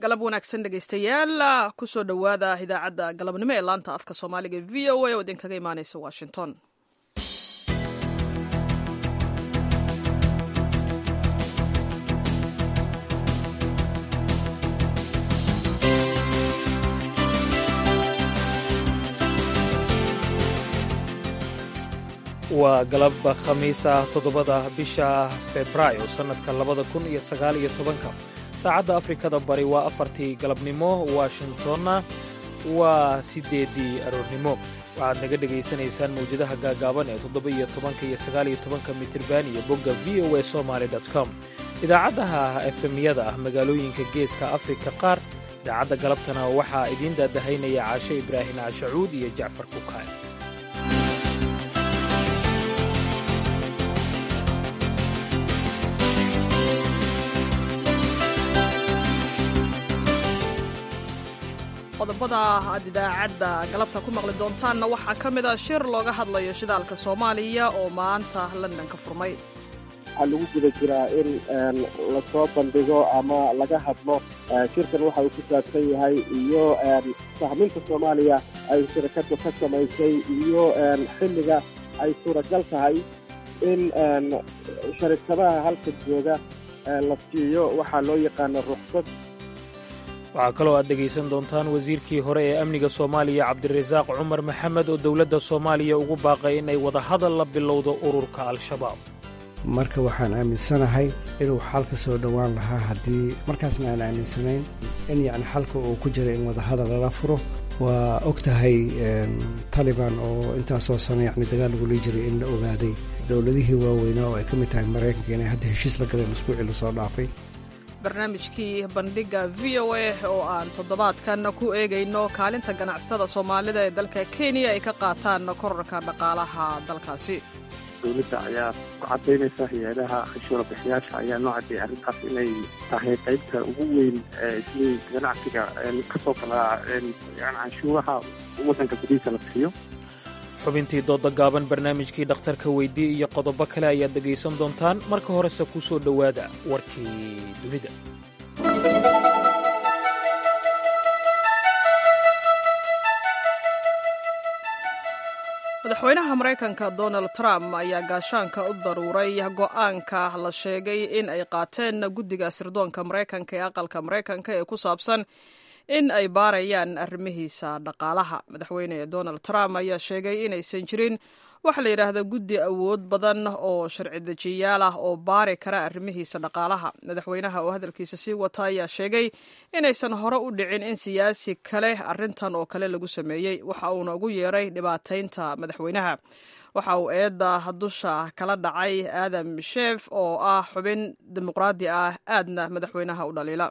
galab wanaagsan dhegaystayaal kusoo dhowaada idaacadda galabnimo ee laanta afka soomaaliga v o a oo idinkaga imaaneysa washington. waa galab khamiis ah 7 bisha febraayo sannadka 2019. saacadda afrikada bari waa 4tii galabnimo, washingtonna waa 8dii aroornimo. waxaad naga dhegaysanaysaan mawjadaha gaagaaban ee 17 iyo 19 mitirban iyo bogga voa somaly.com. idaacaddaha efemiyada ah magaalooyinka geeska afrika qaar. idaacadda galabtana waxaa idiin daadahaynaya caashe ibraahim cashacuud iyo jacfar kukaay. qodobada aad idaacadda galabta ku maqli doontaanna waxaa ka mid a shir looga hadlayo shidaalka soomaaliya oo maanta london ka furmay. waxaa lagu guda jiraa in lasoo bandhigo ama laga hadlo shirkan waxa uu ku saabsan yahay iyo sahminta soomaaliya ay shirkadu ka samaysay iyo xilliga ay suuragal tahay in sharikadaha halka jooga la siiyo waxaa loo yaqaano ruqsad. waxaa kaloo aad dhegaysan doontaan wasiirkii hore ee amniga soomaaliya cabdirasaaq cumar maxamed oo dowladda soomaaliya ugu baaqay inay wadahadal la bilowdo ururka al-shabaab. marka waxaan aaminsanahay inuu xal ka soo dhowaan lahaa haddii markaasna aan aaminsanayn in yacni xalka uu ku jira in wadahadal lala furo. waa og tahay taliban oo intaasoo sano yacni dagaal lagula jiray in la ogaaday dowladihii waaweynaa oo ay ka mid tahay maraykanka inay hadda heshiis la galeen usbuucii lasoo dhaafay. barnaamijkii bandhigga v o a oo aan toddobaadkan ku eegayno kaalinta ganacsatada soomaalida ee dalka kenya ay ka qaataan korarka dhaqaalaha dalkaasi. dowladda ayaa ku cadaynaysa hay-adaha canshuura bixiyaasha ayaa noo cadeeyay arrintaas inay tahay qaybta ugu weyn sidii ganacsiga ka soo galaa canshuuraha waddanka gudihiisa la bixiyo. xubintii dooda gaaban, barnaamijkii dhakhtarka weydii iyo qodobo kale ayaad dhegaysan doontaan. marka horese ku soo dhowaada warkii dunida. madaxweynaha maraykanka donald trump ayaa gaashaanka u daruuray go'aanka la sheegay in ay qaateen guddiga sirdoonka maraykanka ee aqalka maraykanka ee ku saabsan in ay baarayaan arrimihiisa dhaqaalaha. madaxweyne donald trump ayaa sheegay inaysan jirin waxa la yidhaahda guddi awood badan oo sharci dejiyaal ah oo baari kara arrimihiisa dhaqaalaha. madaxweynaha oo hadalkiisa sii wata ayaa sheegay inaysan hore u dhicin in siyaasi kale arrintan oo kale lagu sameeyey. waxa uuna ugu yeeray dhibaataynta madaxweynaha. waxa uu eedda dusha kala dhacay aadam sheef oo ah xubin dimuqraadi ah aadna madaxweynaha u dhaliila.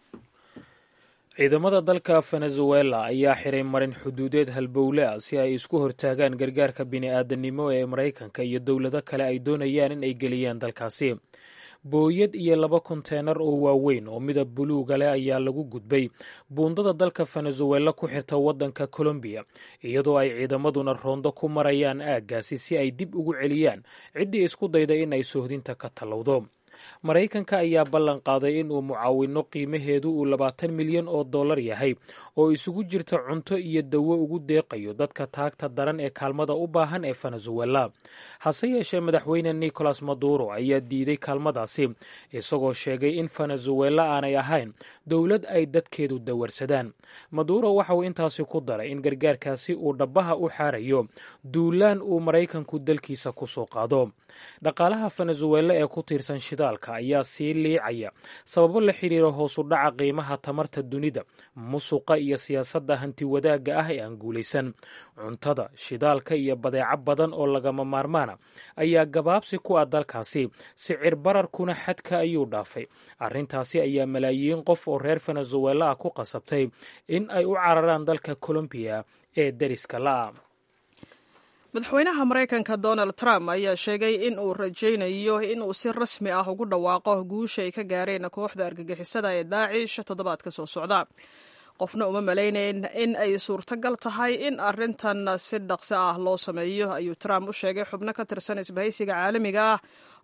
ciidamada dalka venezuela ayaa xiray marin xuduudeed halbowle ah si ay isku hortaagaan gargaarka bini'aadanimo ee maraykanka iyo dowlado kale ay doonayaan in ay geliyaan dalkaasi. booyad iyo 2 konteenar oo waaweyn oo midab buluuga leh ayaa lagu gudbay buundada dalka venezuela ku xirta waddanka colombiya, iyadoo ay ciidamaduna roondo ku marayaan aaggaasi si ay dib ugu celiyaan ciddii isku dayda in ay sohdinta ka tallowdo. maraykanka ayaa ballan qaaday in uu mucaawino qiimaheedu uu $20 milyan yahay oo isugu jirta cunto iyo dawo ugu deeqayo dadka taagta daran ee kaalmada u baahan ee venezuela. hase yeeshee madaxweyne nicolas maduro ayaa diiday kaalmadaasi, isagoo sheegay in venezuela aanay ahayn dowlad ay dadkeedu dawarsadaan. maduro waxa uu intaasi ku daray in gargaarkaasi uu dhabaha u xaarayo duulaan uu maraykanku dalkiisa ku soo qaado. dhaqaalaha venezuela ee ku tiirsan shidaalka ayaa sii liicaya sababo la xidhiira hoosu dhaca qiimaha tamarta dunida, musuqa iyo siyaasadda hantiwadaagga ah ee aan guulaysan. cuntada, shidaalka iyo badeeco badan oo lagama maarmaana ayaa gabaabsi ku ah dalkaasi. sicir bararkuna xadka ayuu dhaafay. arrintaasi ayaa malaayiin qof oo reer venezuela ah ku qasabtay in ay u cararaan dalka colombiya ee deriska la'a. madaxweynaha maraykanka donald trump ayaa sheegay in uu rajaynayo in uu si rasmi ah ugu dhawaaqo guusha ay ka gaareen kooxda argagixisada ee daacish toddobaadka soo socda. qofna uma malaynayn in ay suurtagal tahay in arrintan si dhaqso ah loo sameeyo, ayuu Trump u sheegay xubno ka tirsan isbahaysiga caalamiga ah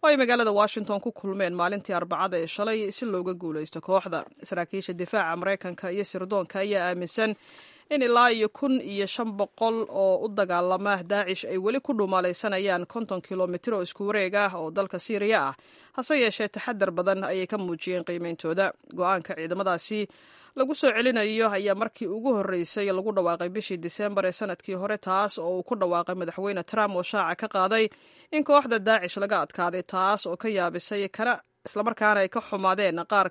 oo ay magaalada washington ku kulmeen maalintii arbacada ee shalay si looga guulaysto kooxda. saraakiisha difaaca maraykanka iyo sirdoonka ayaa aaminsan in ilaa iyo 1,500 oo u dagaalama daacish ay weli ku dhumaalaysanayaan 50 kilomitir oo isku wareeg ah oo dalka Syria ah, hase yeeshee taxadar badan ayay ka muujiyeen qiimeyntooda. go-aanka ciidamadaasi lagu soo celinayo ayaa markii ugu horreysay lagu dhawaaqay bishii Diseembar ee sanadkii hore, taas oo uu ku dhawaaqay madaxweyne Trump oo shaaca ka qaaday in kooxda daacish laga adkaaday, taas oo ka yaabisay islamarkaana ay ka xumaadeen qaar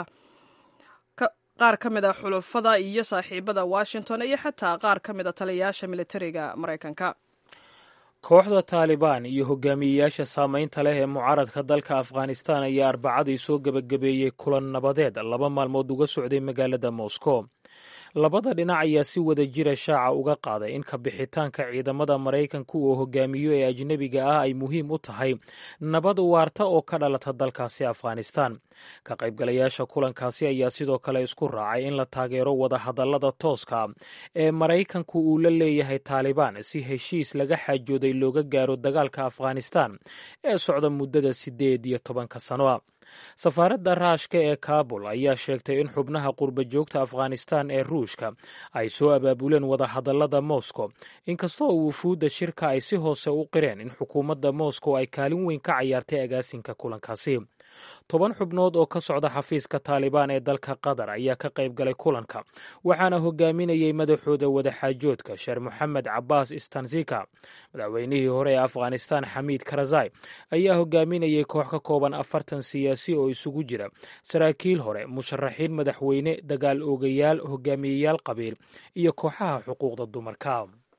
ka mid a xulufada iyo saaxiibada Washington iyo xataa qaar ka mid a taliyayaasha militariga Maraykanka. kooxda taalibaan iyo hogaamiyeyaasha saameynta leh ee mucaaradka dalka afghanistan ayaa arbacadii soo gebagabeeyey kulan nabadeed 2 maalmood uga socday magaalada Moscow. labada dhinac ayaa si wada jira shaaca uga qaaday in ka bixitaanka ciidamada Maraykanku uu hogaamiyo ee ajnabiga ah ay muhiim u tahay nabad waarta oo ka dhalata dalkaasi Afghanistan. ka qaybgalayaasha kulankaasi ayaa sidoo kale isku raacay in la taageero wada hadallada tooska ee Maraykanku uu la leeyahay Taliban si heshiis laga xaajooday looga gaaro dagaalka Afghanistan ee socda muddada 18 sano. safaaradda Raashka ee Kaabul ayaa sheegtay in xubnaha qurba joogta Afghanistan ee Ruushka ay soo abaabuleen wada hadallada Moscow, inkastoo wufuudda shirka ay si hoose u qireen in xukuumadda Moscow ay kaalin weyn ka ciyaartay agaasinka kulankaasi. 10 xubnood oo ka socda xafiiska Taliban ee dalka Qatar ayaa ka qayb galay kulanka, waxaana hogaaminayay madaxooda wadaxaajoodka Sheekh Mohammed Abbas Istanzika. madaxweynihii hore ee Afghanistan Hamid Karzai ayaa hogaaminayay koox ka kooban 40 siyaasi oo isugu jira saraakiil hore, musharaxiin madaxweyne, dagaal oogayaal, hogaamiyeyaal qabiil iyo kooxaha xuquuqda dumarka.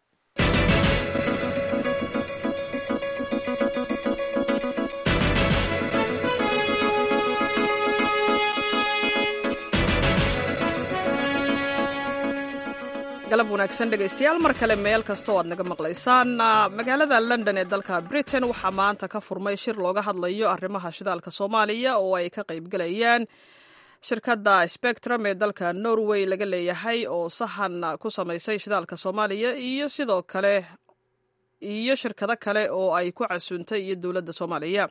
galab wanaagsan dhegaystayaal, mar kale meel kasta oo aad naga maqlaysaan. magaalada London ee dalka Britain waxaa maanta ka furmay shir looga hadlayo arrimaha shidaalka Soomaaliya oo ay ka qaybgalayaan shirkadda Spectrum ee dalka Norway laga leeyahay oo sahan ku samaysay shidaalka Soomaaliya iyo sidoo kale shirkado kale oo ay ku casuuntay iyo dowladda Soomaaliya.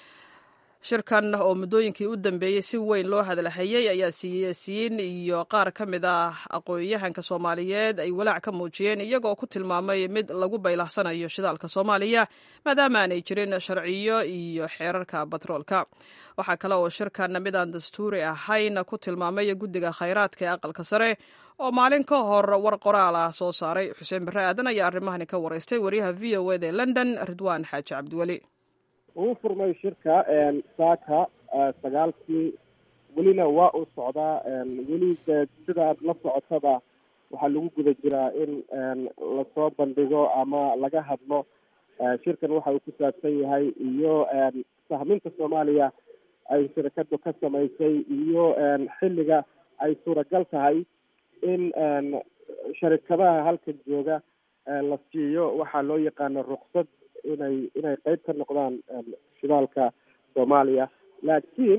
shirkan oo muddooyinkii u dambeeyey si weyn loo hadalhayay ayaa siyaasiyiin iyo qaar ka mid ah aqoon-yahanka Soomaaliyeed ay walaac ka muujiyeen, iyagoo ku tilmaamay mid lagu baylahsanayo shidaalka Soomaaliya maadaama aanay jirin sharciyo iyo xeerarka batroolka. waxaa kale oo shirkan mid aan dastuuri ahayn ku tilmaamay guddiga khayraadka ee aqalka sare oo maalin ka hor war qoraal ah soo saaray. Xuseen Barre Aadan ayaa arrimahani ka waraystay wariyaha VOA ee London Ridwaan Xaaji Cabdiweli. uu furmay shirka saaka 9kii, welina waa uu socdaa. weli sida aad la socotada waxaa lagu guda jiraa in lasoo bandhigo ama laga hadlo shirkan waxa uu ku saabsan yahay iyo sahminta Soomaaliya ay shirkadu ka samaysay iyo xilliga ay suuragal tahay in sharikadaha halkan jooga la siiyo waxaa loo yaqaano ruqsad inay qayb ka noqdaan shidaalka Soomaaliya. laakiin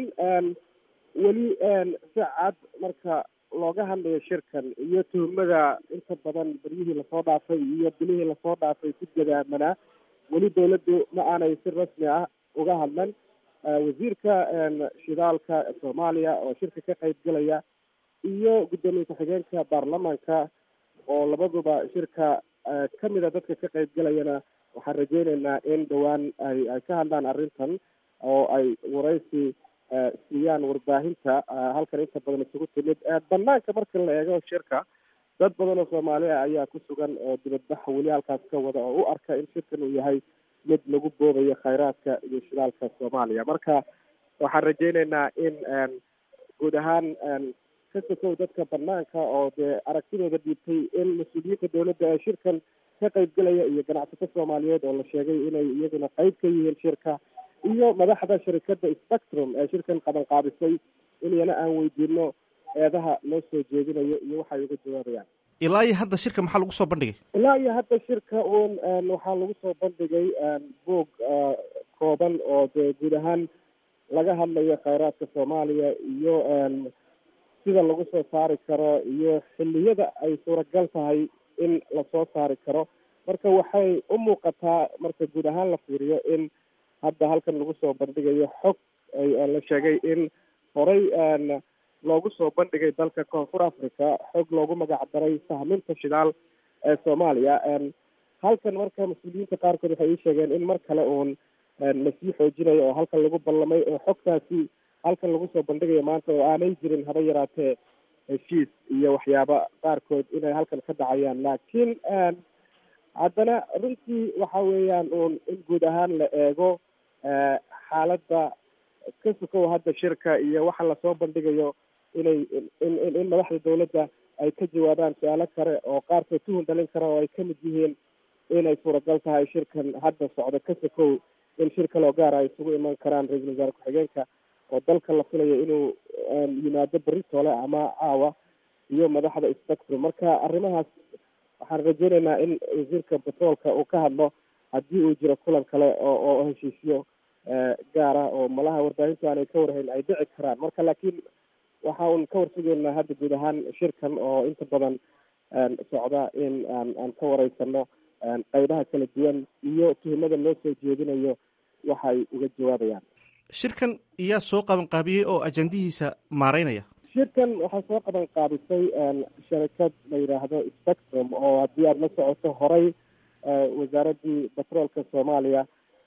weli si cad marka looga hadlayo shirkan iyo tuhmada inta badan beryihii lasoo dhaafay iyo bilihii lasoo dhaafay ku gadaamanaa, weli dowladdu ma aanay si rasmi ah uga hadlan. wasiirka shidaalka Soomaaliya oo shirka ka qayb galaya iyo guddoomiye ku-xigeenka baarlamaanka oo labaduba shirka ka mida dadka ka qayb galayana waxaan rajaynaynaa in dhowaan ay ka hadlaan arrintan oo ay waraysi siiyaan warbaahinta halkan inta badan isugu timid. banaanka marka la eego shirka, dad badan oo Soomaali ah ayaa ku sugan oo dibadbax weli halkaas ka wada oo u arka in shirkan uu yahay mid lagu boobayo khayraadka iyo shidaalka Soomaaliya. marka waxaan rajaynaynaa in guud ahaan ka sokow dadka banaanka oo dee aragtidooda dhiibtay in mas-uuliyiinta dowladda ee shirkan ka qaybgalaya iyo ganacsato Soomaaliyeed oo la sheegay inay iyaguna qayb ka yihiin shirka, iyo madaxda shirkadda Spectrum ee shirkan qaban qaabisay inayna aan weydiino eedaha loo soo jeedinayo iyo waxay uga jawaabayaan. ilaa iyo hadda shirka maxaa lagu soo bandhigay? ilaa iyo hadda shirka waxaa lagu soo bandhigay buug kooban oo dee guud ahaan laga hadlayo khayraadka Soomaaliya iyo sida lagu soo saari karo iyo xilliyada ay suuragal tahay in lasoo saari karo. marka waxay u muuqataa marka guud ahaan la fiiriyo in hadda halkan lagu soo bandhigayo xog la sheegay in horey loogu soo bandhigay dalka koonfur africa xog loogu magac daray sahminta shidaal ee soomaaliya. halkan marka mas-uuliyiinta qaarkood waxay ii sheegeen in mar kale uun lasii xoojinayo oo halkan lagu ballamay oo xogtaasi halkan lagu soo bandhigayo maanta oo aanay jirin haba yaraatee heshiis iyo waxyaaba qaarkood inay halkan ka dhacayaan. laakiin haddana runtii waxa weeyaan uun in guud ahaan la eego xaaladda ka sukow hadda shirka iyo waxa lasoo bandhigayo inay in madaxda dawladda ay ka jawaabaan su-aalo kale oo qaarkood tuhun dhalin kara oo ay kamid yihiin inay suuragal tahay shirkan hadda socdo ka sukow in shir kaloo gaara ay isugu iman karaan ra-iisul wasaare ku-xigeenka oo dalka la filayo inuu yimaado beritoole ama caawa iyo madaxda spectrum. marka arrimahaas waxaan rajeynaynaa in wasiirka petroolka uu ka hadlo haddii uu jiro kulan kale oo heshiisyo gaara oo malaha warbaahintu aanay ka warhayn ay dhici karaan. marka laakiin waxa un ka warsugeynaa hadda guud ahaan shirkan oo inta badan socda in aan ka wareysano qaybaha kala duwan iyo tuhumada loo soo jeedinayo waxay uga jawaabayaan. shirkan iyaa soo qaban qaabiyey oo ajandihiisa maareynaya? shirkan waxaa soo qaban qaabisay sharikad la yidhaahdo spectrum oo haddii aada la socoto horey wasaaradii petroolka soomaaliya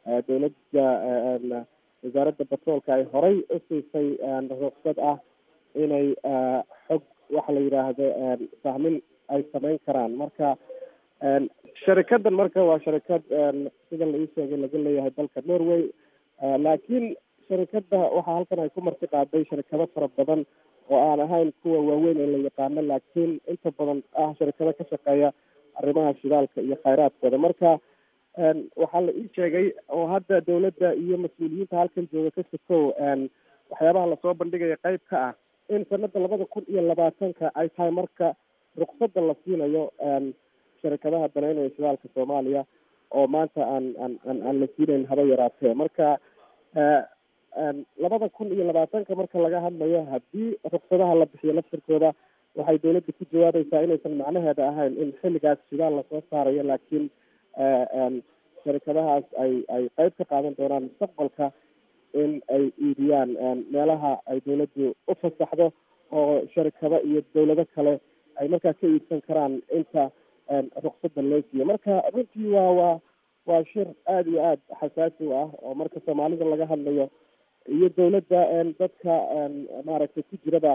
wasaaradda petroolka ay horey u siisay ruqsad ah inay xog waxa la yidhaahdo fahmin ay samayn karaan. marka sharikadan marka waa sharikad sida la ii sheegay laga leeyahay dalka norway, laakiin sharikada waxaa halkan ay ku marti qaaday sharikado fara badan oo aan ahayn kuwa waaweyn ee la yaqaano, laakiin inta badan ah sharikado ka shaqeeya arrimaha shidaalka iyo khayraadkooda. marka waxaa la ii sheegay oo hadda dawladda iyo mas-uuliyiinta halkan jooga ka sokow waxyaabaha lasoo bandhigaya qayb ka ah in sanada 2020 ay tahay marka ruqsadda la siinayo sharikadaha daneynaya shidaalka soomaaliya oo maanta aan la siinayn haba yaraatee. marka 2020 marka laga hadlayo haddii ruqsadaha la bixiyo laftirkooda waxay dawladda ku jawaabaysaa inaysan macnaheeda ahayn in xilligaas shidaal lasoo saarayo, laakiin sharikadahaas ay qayb ka qaadan doonaan mustaqbalka in ay iibiyaan meelaha ay dawladdu u fasaxdo oo sharikado iyo dawlado kale ay markaa ka iibsan karaan inta ruqsadda loo siiyo. marka runtii waa shir aada iyo aada xasaasi u ah oo marka soomaalida laga hadlayo iyo dawladda dadka maaragtay ku jirada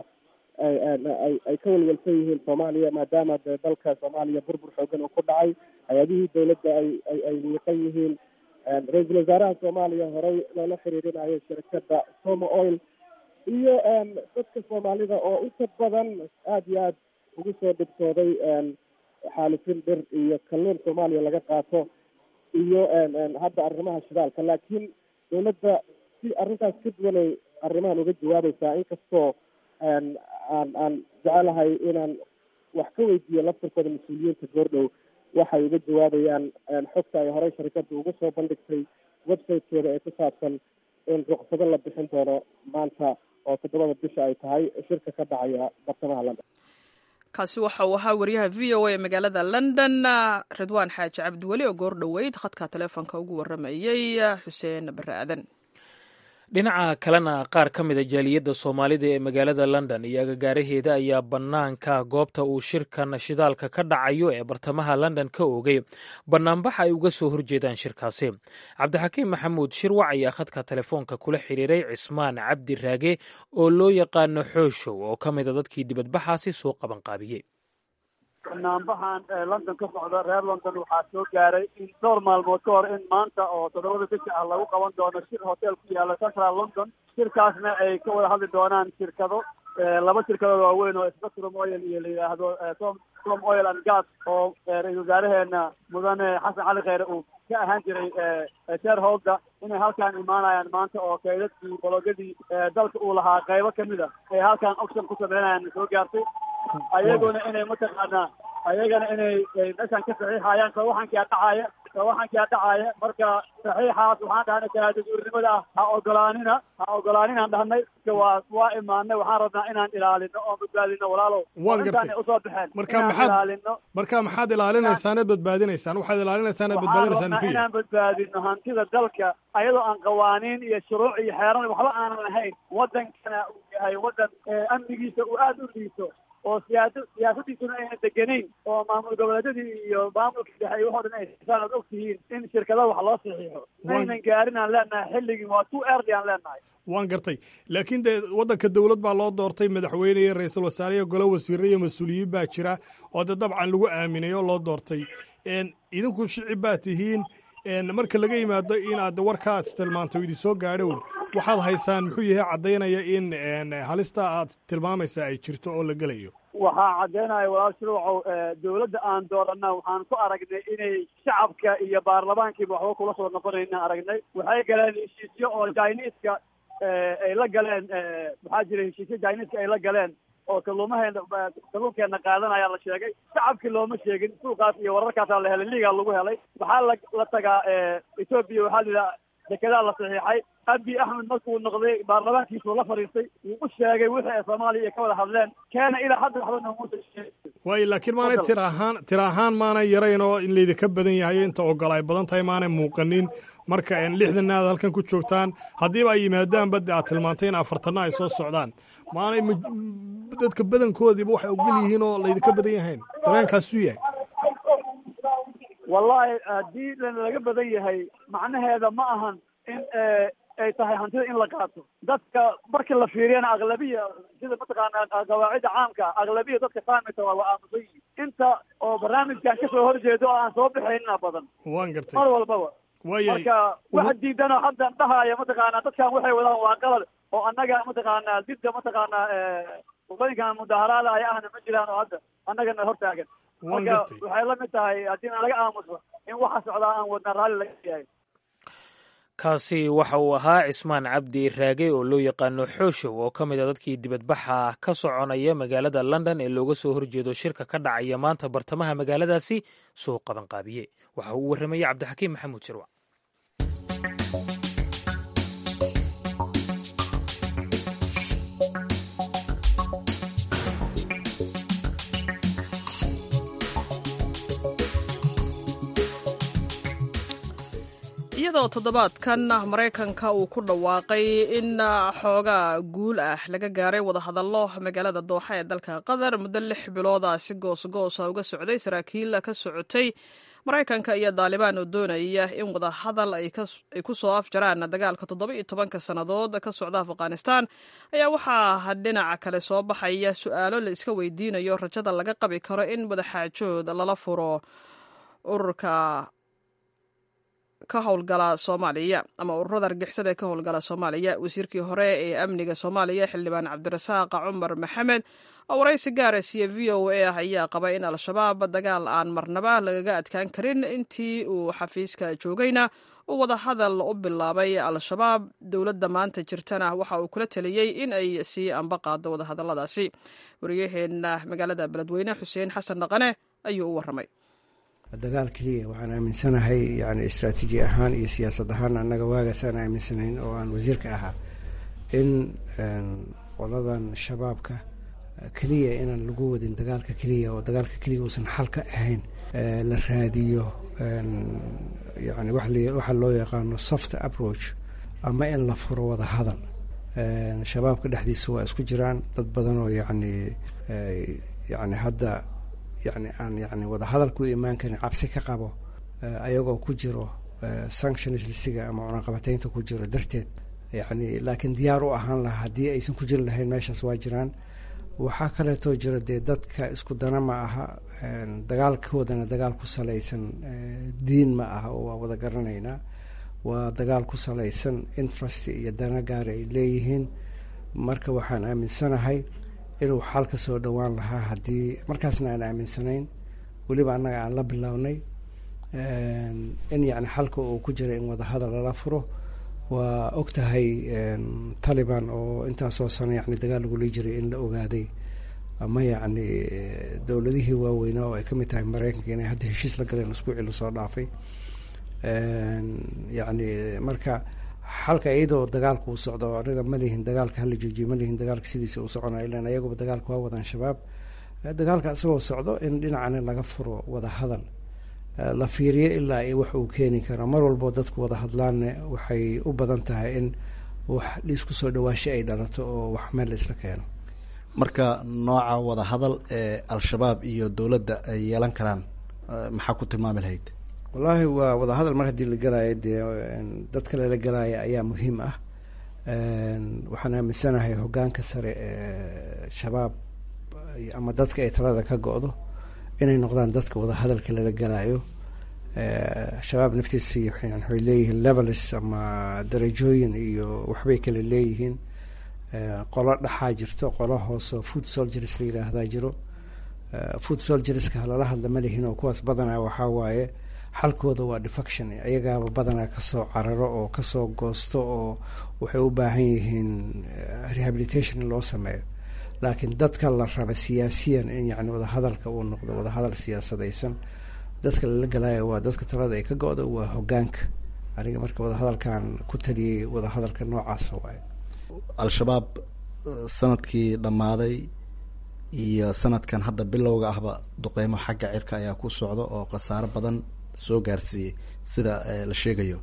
ay ka welwelsan yihiin soomaaliya maadaama dee dalka soomaaliya burbur xoogan oo ku dhacay, hay-adihii dawladda ay wiiqan yihiin. ra-iisul wasaaraha soomaaliya horey loola xiriirinayo shirkadda Somo Oil iyo dadka soomaalida oo inta badan aada iyo aada ugu soo dhibtooday xaalufin dhir iyo kalluun soomaaliya laga qaato iyo hadda arrimaha shidaalka. laakiin dawladda si arrintaas ka duwanay arrimahan uga jawaabaysaa, inkastoo aan jecelahay inaan wax ka weydiiyo laftirkooda mas-uuliyiinta goordhow waxay uga jawaabayaan xogta ay horey sharikadda ugu soo bandhigtay website-keeda ee ku saabsan in ruqsado la bixin doono maanta oo 7 bisha ay tahay shirka ka dhacaya bartamaha London. kaasi waxa uu ahaa wariyaha v o a ee magaalada London Ridwaan Xaaji Cabdiweli oo goor dhoweyd khadka taleefanka ugu waramayay Xuseen Barre Aadan. dhinaca kalena qaar ka mida jaaliyadda soomaalida ee magaalada London iyo agagaaraheeda ayaa bannaanka goobta uu shirkan shidaalka ka dhacayo ee bartamaha London ka oogay bannaanbax ay uga soo horjeedaan shirkaasi. cabdixakiim maxamuud shirwac ayaa khadka telefoonka kula xiriiray Cismaan Cabdi Raage oo loo yaqaano Xooshow oo ka mida dadkii dibadbaxaasi soo qaban qaabiyey. banaanbaxan London ka socda reer London waxaa soo gaaray in dhowr maalmood ka hor in maanta oo 7 bisha ah lagu qaban doono shir hotel ku yaala Central London. shirkaasna ay ka wada hadli doonaan shirkado laba shirkadood waaweyn oo Spectrum Oil iyo la yidhaahdo Tom Oil and Gas oo ra-iisul wasaareheena mudane Xasan Cali Kheyre uu ka ahaan jiray shareholder inay halkaan imaanayaan maanta oo kaydadkii bologadii dalka uu lahaa qaybo kamid a ay halkaan auction ku sameynayaan soo gaartay ayagana inay mataqaanaa ayagana inay meeshaan ka saxiixayaan soo waxaankaa dhacaya sawaxankaa dhacaya marka saxiixaas waxaan dhahnay shahaadaduurnimada ha ogolaaninaan dhahnay waa imaanay waxaan rabnaa inaan ilaalino oo badbaadino walaalow intaanay usoo baxeen marka maxaad ilaalinaysaanad badbaadinaysaan waxaad ilaalinaysaanad badbaadinaysaan muxuu inaan badbaadino hantida dalka ayadoo aan qawaaniin iyo shuruuc iyo xeeran waxba aanan lahayn wadankana uu yahay wadan amnigiisa uu aada u liito oo siyaasadiisuna ayna deganayn oo maamul goboleedyadii iyo maamulka dhexe waxoo dhan aysan ad og tihiin in shirkada wax loo saxiixo aynan gaarin aan leenahay xilligii waa too early aan leenahay waan gartay laakiin dee waddanka dawlad baa loo doortay madaxweyne iyo ra-iisul wasaare iyo golo wasiire iyo mas-uuliyiin baa jira oo dee dabcan lagu aaminay oo loo doortay idinku shicib baa tihiin marka laga yimaado in aad warkaad tilmaanto idin soo gaadhown waxaad haysaan muxuu yahay caddaynaya in halista aad tilmaamaysa ay jirto oo la gelayo waxaa caddaynaya walaal shuruucow dawladda aan doorana waxaan ku aragnay inay shacabka iyo baarlamaankiiba waxba kula soo noqonayna aragnay waxay galeen heshiisyo oo jiniiska ay la galeen waxaa jira heshiisyo jiniiska ay la galeen oo kalluunkeena qaadanaya la sheegay shacabkii looma sheegin suuqaas iyo wararkaasaa la helay liigaa lagu helay waxaa la tagaa etoobiya waxaa layidhaha dekedaa la saxiixay abiy axmed markuu noqday baarlamaankiisuu la fadhiistay wuu u sheegay wixii ay soomaaliya ka wada hadleen keena ilaa hadda waxba noomuusa waayo laakiin maanay tir ahaan maanay yarayn oo in laydinka badan yahay inta ogol ay badan tahay maanay muuqanin marka 60 aad halkan ku joogtaan haddiiba ay yimaadaan badde aad tilmaantay in 40 ay soo socdaan maanay dadka badankoodiiba waxay ogol yihiin oo laydinka badan yahayn dareenkaasuu yahay wallahi haddii laga badan yahay macnaheeda ma ahan in ay tahay hantida in la qaato dadka markii la fiiriyana aqlabiya sida mataqaanaa qawaacida caamka aqlabiya dadka saamita waa aamusan yihiin inta oo barnaamijkan kasoo horjeedo oo aan soo bixaynina badan waan gartay mar walbaba marka waxa diidano hadda dhahaya mataqaanaa dadkan waxay wadaan waa qalad oo annaga mataqaanaa didda mataqaanaa wadooyinkan mudaharaada ay ahna ma jiraan oo hadda annagana hortaagan marka waxay la mid tahay haddiina laga aamuso in waxa socdaa aan wadnaa raalli laga yahay kaasi waxa uu ahaa cismaan cabdi raage oo loo yaqaano xooshow oo ka mid a dadkii dibadbaxa ka soconaya magaalada london ee looga soo horjeedo shirka ka dhacaya maanta bartamaha magaaladaasi soo qabanqaabiye waxa uu warramayey cabdixakiim maxamuud shirwac iyadoo toddobaadkan maraykanka uu ku dhawaaqay in xoogaa guul ah laga gaaray wadahadallo magaalada dooxa ee dalka qatar muddo 6 bilooda si goosgoosa uga socday saraakiil ka socotay maraykanka iyo daalibaan oo doonaya in wadahadal ay ku soo afjaraan dagaalka 17 sannadood ka socda afghanistan ayaa waxaa dhinaca kale soo baxaya su'aalo la iska weydiinayo rajada laga qabi karo in madaxaajood lala furo ururka ka howlgala Soomaaliya ama ururada argixisada ee ka howlgala Soomaaliya wasiirkii hore ee amniga Soomaaliya xildhibaan Cabdirasaaq Cumar Maxamed oo waraysi gaar ah siiyay VOA ayaa qabay in al-shabaab dagaal aan marnaba lagaga adkaan karin intii uu xafiiska joogayna uu wada hadal u bilaabay al-shabaab dowladda maanta jirtana waxa uu kula taliyay in ay sii anba qaado wada hadalladaasi wariyaheena magaalada Beledweyne Xuseen Xasan Dhaqane ayuu u waramay dagaal keliya waxaan aaminsanahay yani istaraatiiji ahaan iyo siyaasad ahaan annaga waagaasaan aaminsanayn oo aan wasiirka ahaa in qoladan shabaabka keliya inaan lagu wadin dagaalka keliya oo dagaalka keliya uusan xal ka ahayn la raadiyo yani waxa loo yaqaano soft approach ama in la furo wada hadal shabaabka dhexdiisa waa isku jiraan dad badan oo yani hadda yani aan yani wada hadal ku imaan karin cabsi ka qabo ayagoo ku jiro sanctions listiga ama cunaqabataynta ku jiro darteed yani laakiin diyaar u ahaan lahaa haddii aysan ku jiri lahayn meeshaas waa jiraan waxaa kaleetoo jira dee dadka isku dana ma aha dagaalkoodana dagaal ku salaysan diin ma aha oo waa wada garanaynaa waa dagaal ku salaysan interest iyo dana gaar ay leeyihiin marka waxaan aaminsanahay inuu xal ka soo dhowaan lahaa haddii markaasna aan aaminsanayn weliba annaga aan la bilownay in yani xalka uu ku jira in wada hadal lala furo waa og tahay taliban oo intaasoo sano yani dagaal lagula jiray in la ogaaday ama yani dowladihii waaweynaa oo ay ka mid tahay maraykanka inay hadda heshiis la galeen isbuucii lasoo dhaafay yani marka xalka iyadoo dagaalka uu socdo anaga ma lihin dagaalka hala joojiyo, ma lihin dagaalka sidiisa uu soconaa, ilan ayaguba dagaalka waa wadaan shabaab. dagaalka isagoo socdo in dhinacana laga furo wada hadal, la fiiriyo ilaa wax uu keeni karo. mar walboo dadku wada hadlaanne waxay u badan tahay in wax isku soo dhawaasho ay dhalato oo wax meel la isla keeno. marka nooca wada hadal ee al-shabaab iyo dowladda ay yeelan karaan maxaa ku tilmaami lahayd? wallaahi waa wada hadal mar haddii la gelaayo dee dadka lala gelaayo ayaa muhiim ah. waxaan aaminsanahay hoggaanka sare ee shabaab ama dadka ay talada ka go-do inay noqdaan dadka wada hadalka lala gelaayo. shabaab naftiisi waxay leeyihiin levels ama darajooyin iyo waxbay kala leeyihiin. qolo dhaxaa jirto, qolo hooseo food soldiers la yiraahdaa jiro. food soldierska lala hadla ma lihin oo kuwaas badanaa waxaa waaye xalkooda waa defection, iyagaaba badanaa kasoo cararo oo kasoo goosto oo waxay u baahan yihiin rehabilitation in loo sameeyo. laakiin dadka la raba siyaasiyan in yani wadahadalka uu noqdo wadahadal siyaasadaysan, dadka lala galaayo waa dadka talada ay ka go-do, waa hogaanka. aniga marka wadahadalkan ku taliyey wadahadalka noocaasa waaye. al-shabaab sanadkii dhammaaday iyo sanadkan hadda bilowga ahba duqeymo xagga cirka ayaa ku socda oo khasaaro badan soo gaarsiiyey sida la sheegayo.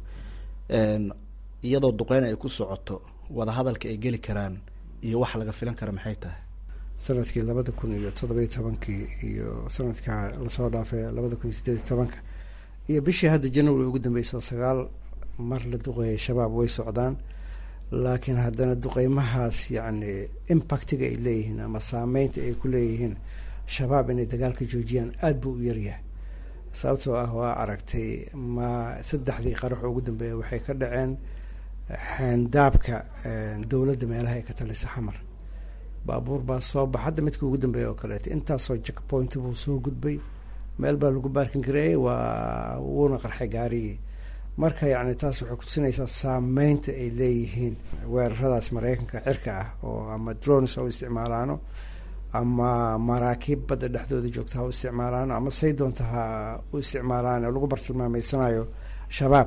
iyadoo duqeyn ay ku socoto wadahadalka ay geli karaan iyo waxa laga filan kara maxay tahay? sanadkii 2017 iyo sanadka lasoo dhaafay 2018 iyo bishii hadda January ugu dambeysay 9 mar la duqeeyay shabaab way socdaan. laakiin haddana duqeymahaas yani impactiga ay leeyihiin ama saameynta ay ku leeyihiin shabaab inay dagaalka joojiyaan aada buu u yaryahay. sababtoo ah waa aragtay saddexdii qarax ugu dambeeya waxay ka dhaceen xaandaabka dowladda meelaha ay ka talisa xamar. baabuur baa soo bax hadda midka ugu dambeeya oo kaleeto intaasoo checkpoint buu soo gudbay, meel baa lagu baarkin gareeyay, wuuna qarxay gaarigii. marka yani taas waxay kutusinaysaa saameynta ay leeyihiin weeraradaas maraykanka cirka ah oo ama drones ha u isticmaalaano ama maraakiib badda dhexdooda joogta ha u isticmaalaano ama say doonta ha u isticmaalaan oo lagu bartilmaameysanayo shabaab.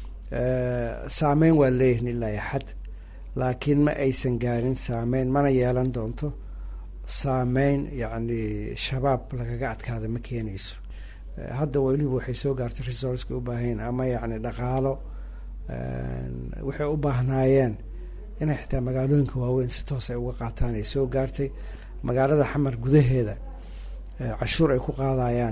saameyn waa leeyihiin ilaa iyo xad, laakiin ma aysan gaarin saameyn, mana yeelan doonto saameyn yani shabaab lagaga adkaada ma keenayso. hadda weliba waxay soo gaartay resourceka u baahayeen ama yani dhaqaalo waxay u baahnaayeen inay xitaa magaalooyinka waaweyn si toos ay uga qaataan ay soo gaartay. magaalada xamar gudaheeda cashuur ay ku qaadayaan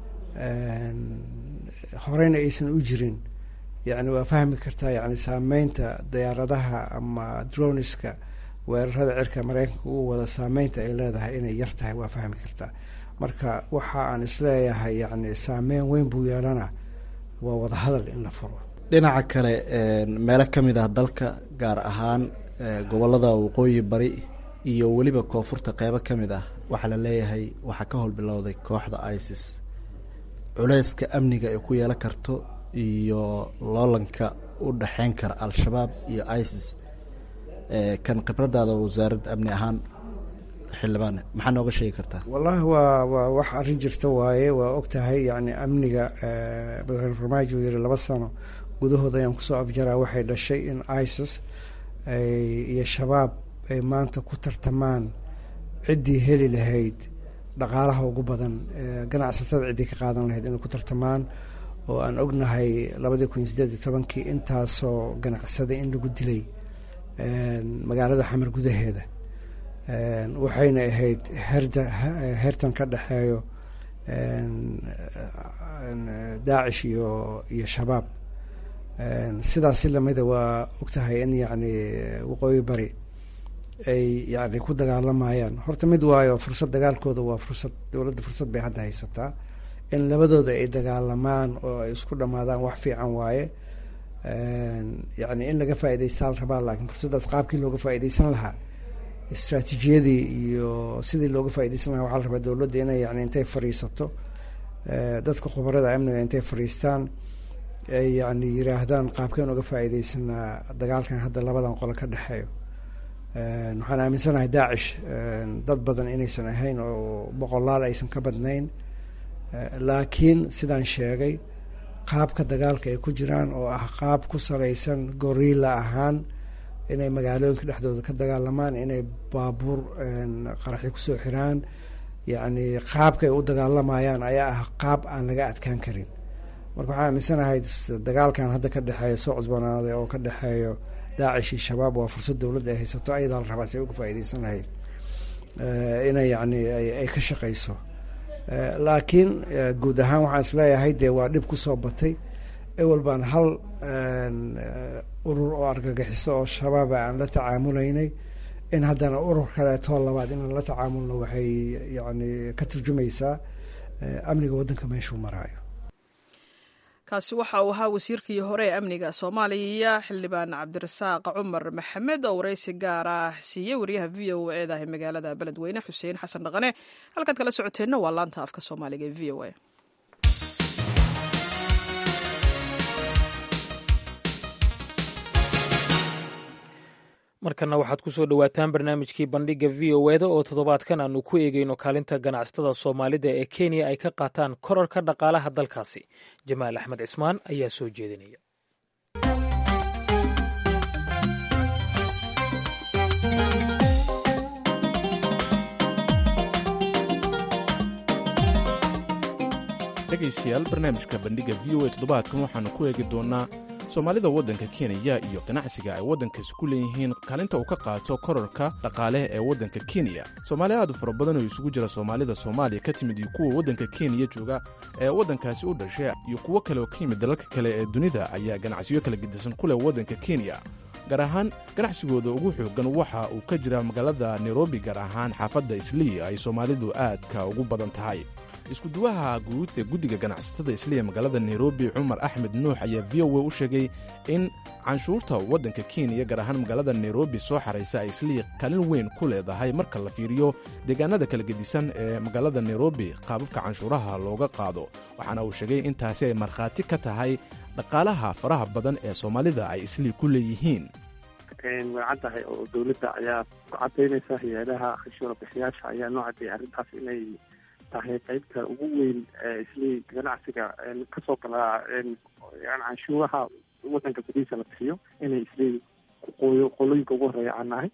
horeyna aysan u jirin. yani waa fahmi kartaa yani saameynta diyaaradaha ama droneska weerarada cirka maraykanka uu wada saameynta ay leedahay inay yar tahay waa fahmi kartaa. marka waxa aan isleeyahay yani saameyn weyn buu yeelana waa wada hadal in la furo. dhinaca kale meelo kamid ah dalka gaar ahaan gobolada waqooyi bari iyo weliba koonfurta qeybo kamid ah waxaa la leeyahay waxaa ka howlbilowday kooxda ISIS. culeyska amniga ay ku yeelan karto iyo loolanka u dhexeyn kara al-shabaab iyo ISIS, kan khibradaada wasaaradda amni ahaan xildhibaan maxaa nooga sheegi kartaa? wallahi waa wax arrin jirta waaye. waa og tahay yani amniga madaxweyne farmaajo yiri 2 sano gudahooda ayaan kusoo afjaraa. waxay dhashay in ISIS iyo shabaab ay maanta ku tartamaan ciddii heli lahayd dhaqaalaha ugu badan, ganacsatada ciddii ka qaadan lahayd inay ku tartamaan. oo aan ognahay 2018 intaasoo ganacsada in lagu dilay magaalada xamar gudaheeda. waxayna ahayd hertan ka dhexeeyo daacish iyo shabaab. sidaasi lamida waa ogtahay in yani waqooyi bari ay yani ku dagaalamayaan. horta mid waayo fursad dagaalkooda waa fursad, dowladda fursad bay hadda haysataa in labadooda ay dagaalamaan oo ay isku dhamaadaan wax fiican waaye. yani in laga faa'iidaystaa la rabaa, laakiin fursaddaas qaabkii looga faa'iidaysan lahaa, istraatiijiyadii iyo sidii looga faa'iidaysan lahaa waxaa la rabaa dowladda inay yani intay fadhiisato, dadka khubarada amniga intay fadhiistaan ay yani yiraahdaan qaabkeen uga faa'iidaysanaa dagaalkan hadda labadan qolo ka dhexeeyo. waxaan aaminsanahay daacish dad badan inaysan ahayn oo boqolaal aysan ka badnayn, laakiin sidaan sheegay qaabka dagaalka ay ku jiraan oo ah qaab ku salaysan gorilla ahaan inay magaalooyinka dhexdooda ka dagaalamaan, inay baabuur qaraxyo kusoo xiraan, yacni qaabka ay u dagaalamayaan ayaa ah qaab aan laga adkaan karin. marka waxaan aaminsanahay dagaalkan hadda ka dhexeeya soo cusboonaaday oo ka dhexeeyo daacish iyo shabaab waa fursad dowladda ay haysato, ayadaa la rabaa si ay uga faa'iidaysan lahayd inay yacni ay ka shaqayso. laakiin guud ahaan waxaan isleeyahay dee waa dhib kusoo batay. ewel baan hal urur oo argagixiso oo shabaaba aan la tacaamulaynay, in haddana urur kaleetoo labaad inaan la tacaamulno waxay yacni ka turjumaysaa amniga waddanka meeshuu maraayo. kaasi waxa uu ahaa wasiirkii hore ee amniga soomaaliya xildhibaan cabdirasaaq cumar maxamed oo waraysi gaar ah siiyey wariyaha v o e da ee magaalada beledweyne xuseen xasan dhaqane. halkaad kala socoteenna waa laanta afka soomaaliga ee v o a. markana waxaad ku soo dhowaataan barnaamijkii bandhiga v o eda oo toddobaadkan aanu ku eegeyno kaalinta ganacsatada soomaalida ee kenya ay ka qaataan korarka dhaqaalaha dalkaasi. jamaal axmed cismaan ayaa soo jeedinaya. dhegaystayaal, barnaamijka bandhiga v o e toddobaadkan waxaanu ku eegi doonaa soomaalida waddanka kenya iyo ganacsiga ay waddankaasi ku leeyihiin kaalinta uu ka qaato korarka dhaqaale ee waddanka kenya. soomaali aad u fara badan oo isugu jira soomaalida soomaaliya ka timid iyo kuwa waddanka kenya jooga ee waddankaasi u dhashay iyo kuwo kale oo ka yimid dalalka kale ee dunida ayaa ganacsiyo kala gedisan ku leh waddanka kenya. gaar ahaan ganacsigooda ugu xooggan waxa uu ka jira magaalada nairobi, gaar ahaan xaafadda islii ay soomaalidu aadka ugu badan tahay. iskuduwaha guud ee guddiga ganacsatada isliya magaalada nairobi cumar axmed nuux ayaa v o a u sheegay in canshuurta waddanka kenya gaar ahaan magaalada nairobi soo xaraysa ay isliya kaalin weyn ku leedahay marka la fiiriyo deegaanada kala gedisan ee magaalada nairobi qaababka canshuuraha looga qaado. waxaana uu sheegay intaasi ay markhaati ka tahay dhaqaalaha faraha badan ee soomaalida ay isliya ku leeyihiin. way caddahay oo dowladda ayaa ku cadaynaysa hay-adaha canshuura bixiyaasha ayaa noo caddeeyay arrintaas inay tahay qaybta ugu weyn isli ganacsiga kasoo galaa canshuuraha waddanka gudihiisa la bixiyo inay isli qolooyinka ugu horeeya aan nahay.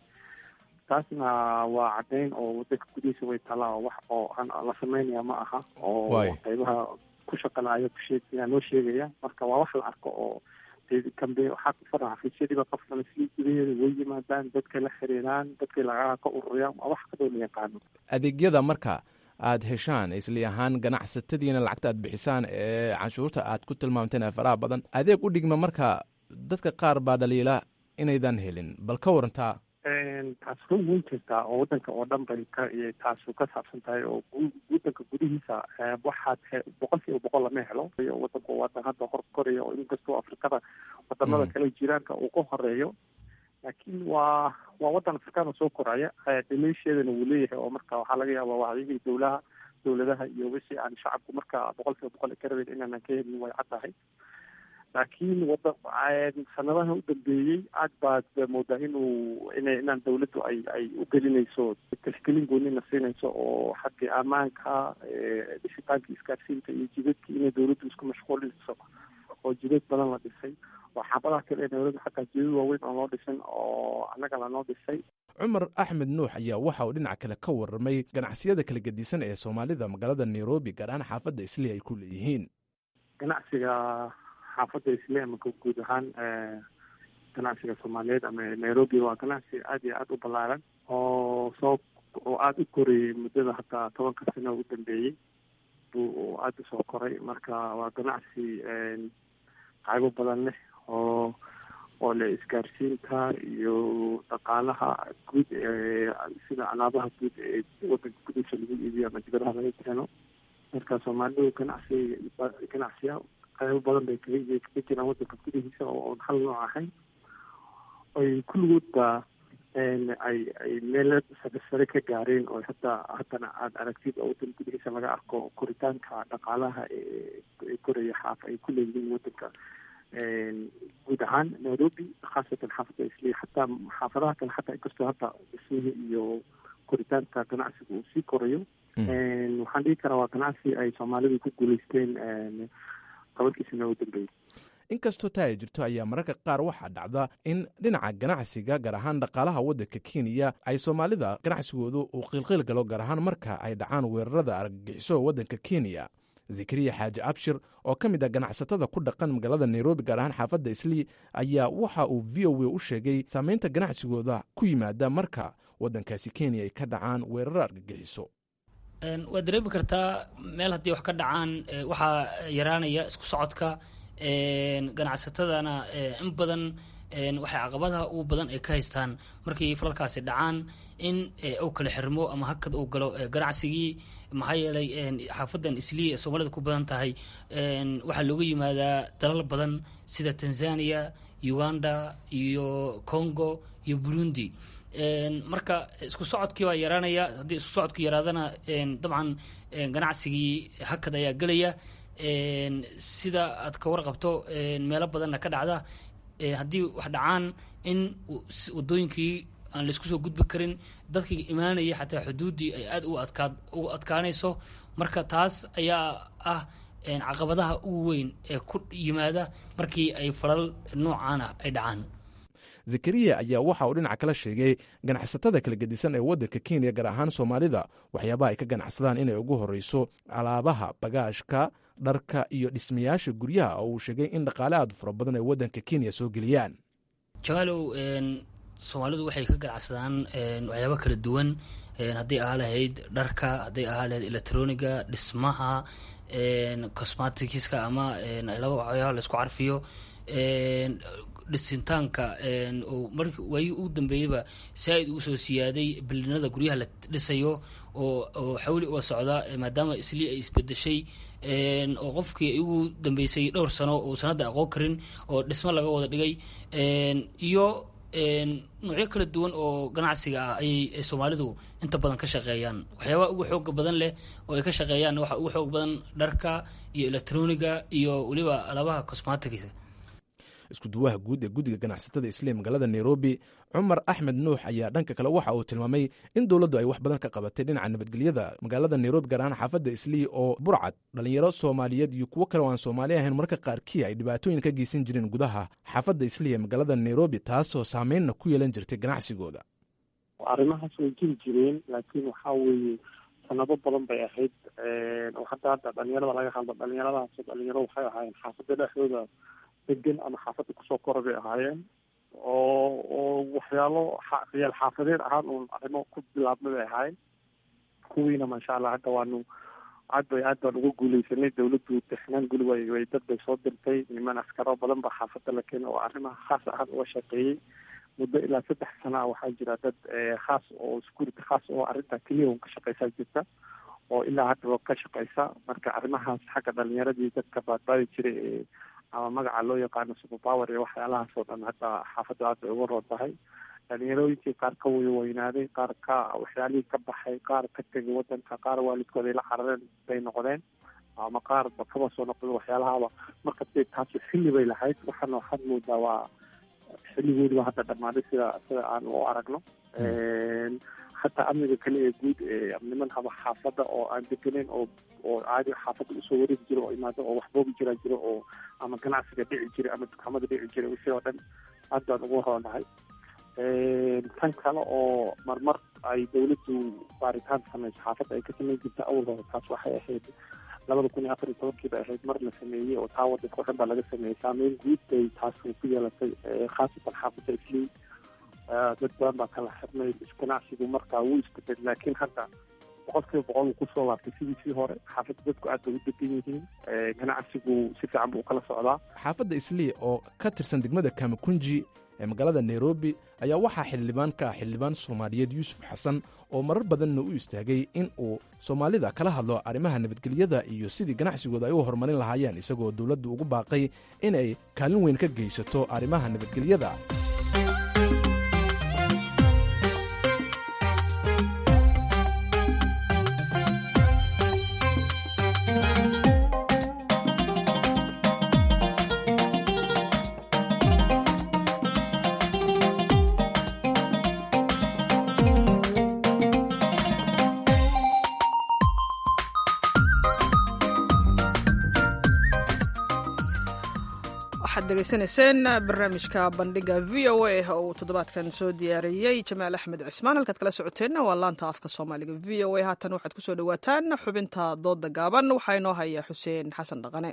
taasna waa caddayn oo waddanka gudihiisa way talaa wax oo la sameynaya ma aha oo qaybaha ku shaqalaya kusheegayaa noo sheegaya. marka waa wax la arko oo kambe waxaa ku faran xafiisyadiiba qofkana sii gudaheeda way yimaadaan, dadkay la xiriiraan, dadkay lacagaha ka ururiyaan, waa wax kadoo la yaqaano. adeegyada marka aad heshaan isli ahaan ganacsatadiina lacagta aad bixisaan ee canshuurta aad ku tilmaamteen ee faraha badan, adeeg u dhigma marka dadka qaar baa dhaliila inaydan helin, bal ka warantaa. taas run weyn jirtaa oo waddanka oo dhan bay taasu ka saabsan tahay oo waddanka gudihiisa waxaad 100% lama helo. waddanku wadan hadda hor koraya oo inkastoo afrikada wadamada kale jiraanka uu ka horeeyo, laakiin waa waddan afrikaana soo koraya, dhimeysheedana wuu leeyahay. oo marka waxaa laga yaabaa wacyigii dowladaha iyo wixii aan shacabku marka 100% ka rabeyn inaanan ka helin way caddahay. laakiin sanadaha u dambeeyey aad baad moodaa inaan dawladdu ay u gelinayso tashkiilin goonina siinayso oo xagga ammaanka, dhisitaanka isgaarsiinta iyo jidadkii inay dawladdu isku mashquulinayso oo jidad badan la dhisay. waxaabadaha kale ee dawladdu xataa jidad waaweyn oo loo dhisan oo annaga lanoo dhisay. cumar axmed nuux ayaa waxa uu dhinaca kale ka warramay ganacsiyada kala gedisan ee soomaalida magaalada nairobi gaar ahaan xaafadda isli ay ku leeyihiin. ganacsiga xaafadda isli ama guud ahaan ganacsiga soomaaliyeed ama nairobi waa ganacsi aad iyo aad u ballaaran oo aada u korayay muddada hataa 10 sano ugu dambeeyey buu aada usoo koray. marka waa ganacsi qaybo badan leh oo le isgaarsiinta iyo dhaqaalaha guud sida alaabaha guud ee waddanka gudihiisa lagu iibiyo ama dibadaha laga keeno. marka soomaalidu ganacsiya qaybo badan bay kaga jiraan waddanka gudihiisa oo hal nooc ahayn. ay kulligoodba ay meelo sare ka gaareen oo haddana aada aragtid oo waddanka gudihiisa laga arko koritaanka dhaqaalaha ee koraya ay ku leeyihiin waddanka guud ahaan nairobi, khaasatan xaafadda isli. xataa xaafadaha kale xataa inkastoo hadda dhismihii iyo koritaanka ganacsiga uu sii korayo, waxaan dhihi karaa waa ganacsi ay soomaalidu ku guulaysteen tobankii sano u dambeeyey. inkastoo taa ay jirto ayaa mararka qaar waxaa dhacda in dhinaca ganacsiga gaar ahaan dhaqaalaha waddanka kenya ay soomaalida ganacsigoodu uu qiilqiil galo gaar ahaan marka ay dhacaan weerarada argagixiso waddanka kenya. zakariya xaaji abshir oo ka mid ah ganacsatada ku dhaqan magaalada nairobi gaar ahaan xaafadda islii ayaa waxa uu v o a u sheegay saamaynta ganacsigooda ku yimaada marka waddankaasi kenya ay ka dhacaan weeraro argagixiso. waad dareemi kartaa meel haddii wax ka dhacaan waxaa yaraanaya isku socodka ganacsatadana in badan waxay caqabadaha ugu badan ay ka haystaan markii falalkaasi dhacaan in uu kala xirmo ama hakad uu galo ganacsigii. maxaa yeelay xaafadan islii ee soomaalida ku badan tahay waxaa looga yimaadaa dalal badan sida tanzania, uganda iyo congo iyo burundi. marka isku socodkii baa yaraanaya. haddii isku socodkii yaraadana dabcan ganacsigii hakad ayaa gelaya. sida aad ka warqabto meelo badanna ka dhacda haddii wax dhacaan in wadooyinkii aan laisku soo gudbi karin, dadkii imaanaya xataa xuduuddii ay aad ugu adkaanayso. marka taas ayaa ah caqabadaha ugu weyn ee ku yimaada markii ay falal noocaan ah ay dhacaan. zakariya ayaa waxa uu dhinaca kala sheegay ganacsatada kala gedisan ee waddanka kenya gaar ahaan soomaalida waxyaabaha ay ka ganacsadaan inay ugu horreyso alaabaha bagaashka, dharka iyo dhismayaasha guryaha oo uu sheegay in dhaqaale aad fara badan ay waddanka kenya soo geliyaan. jamaalow soomaalidu waxay ka ganacsadaan waxyaaba kala duwan. hadday ahaa lahayd dharka, hadday ahaa lahayd electroniga, dhismaha, cosmeticska ama laba waxyaaba laisku carfiyo, dhisintaanka waayii ugu dambeeyeyba saaid ugu soo siyaaday bilinada guryaha la dhisayo oo xawli uga socda maadaama islii ay isbedeshay oo qofkii ugu dambeysay dhowr sano oo sanadda aqoon karin oo dhismo laga wada dhigay iyo noocyo kala duwan oo ganacsiga ah ayay soomaalidu inta badan ka shaqeeyaan. waxyaabaha ugu xooga badan leh oo ay ka shaqeeyaan waxa ugu xoog badan dharka iyo electroniga iyo weliba alaabaha cosmeticska. isku duwaha guud ee guddiga ganacsatada islii magaalada nairobi cumar axmed nuux ayaa dhanka kale waxa uu tilmaamay in dowladdu ay wax badan ka qabatay dhinaca nabadgelyada magaalada nairobi gaar ahaan xaafadda islii oo burcad dhalinyaro soomaaliyeed iyo kuwo kale oo aan soomaali ahayn marka qaarkii ay dhibaatooyin ka geysan jireen gudaha xaafadda islii ee magaalada nairobi taasoo saameynna ku yeelan jirtay ganacsigooda. arrimahaas way jiri jireen laakiin waxaa weeye sanado badan bay ahayd. hadda dhalinyarada laga hadlo dhalinyaradaas dhalinyaro waxay ahaayeen xaafadda dhexdooda degan ama xaafadda kusoo kora bay ahaayeen oo waxyaalo riyaal xaafadeed ahaan uun arrimo ku bilaabma bay ahaayeen. kuwiina maasha allah hadda waanu aad baan uga guuleysanay. dawladdu dexnaan guli way dad bay soo dirtay, niman askaro badan baa xaafadda la keenay oo arrimaha khaas ahaan uga shaqeeyey. muddo ilaa 3 sana ah waxaa jira dad khaas oo security khaas oo arrinta keliya un ka shaqeysaa jirta oo ilaa haddaba ka shaqeysa. marka arrimahaas xagga dhalinyaradii dadka baadbaadi jiray ama magaca loo yaqaano superpower iyo waxyaalahaas oo dhan hadda xaafadda aad bay uga roon tahay. dhalinyarooyinkii qaar ka weynaaday, qaar ka waxyaalihii ka baxay, qaar ka tegay waddanka, qaar waalidkooda ay la carareen bay noqdeen ama qaar ba kaba soo noqday waxyaalahaaba. marka taasi xilli bay lahayd. waxaana waxaad moodaa waa xilligoodiba hadda dhammaaday sida aan u aragno. hataa amniga kale ee guud niman haba xaafadda oo aan degenayn oo caadi xaafadda usoo wareegi jiro oo imaado oo waxboobi jiraa jiro oo ama ganacsiga dhici jiray ama dukaamada dhici jiray wixii oo dhan aad baan ugu roonahay. tan kale oo marmar ay dawladdu baaritaan samayso xaafadda ay ka samayn jirta awal hore taas waxay ahayd 2014 bay ahayd mar la sameeyey oo taa waddanka oo dhan baa laga sameeyey. saameyn guud bay taas ku yeelatay khaasatan xaafadda islii. dad badan baa kala xirnay ganacsigu markaa wuu isbedel laakiin hadda 100% uu kusoo laabtay sidii hore. xaafadda dadku aad bay u degan yihiin, ganacsigu si fiican buu kala socdaa. xaafadda islii oo ka tirsan degmada kamakunji ee magaalada nairobi ayaa waxaa xildhibaan soomaaliyeed yuusuf xasan oo marar badanna u istaagay in uu soomaalida kala hadlo arrimaha nabadgelyada iyo sidii ganacsigooda ay u horumarin lahaayeen isagoo dowladdu ugu baaqay inay kaalin weyn ka geysato arrimaha nabadgelyada. waxaad dhegaysanayseen barnaamijka bandhiga v o a oo uu toddobaadkan soo diyaariyey jamaal axmed cismaan. halkaad kala socoteenna waa laanta afka soomaaliga v o a. haatan waxaad kusoo dhawaataan xubinta dooda gaaban. waxaa inoo haya xuseen xasan dhaqane.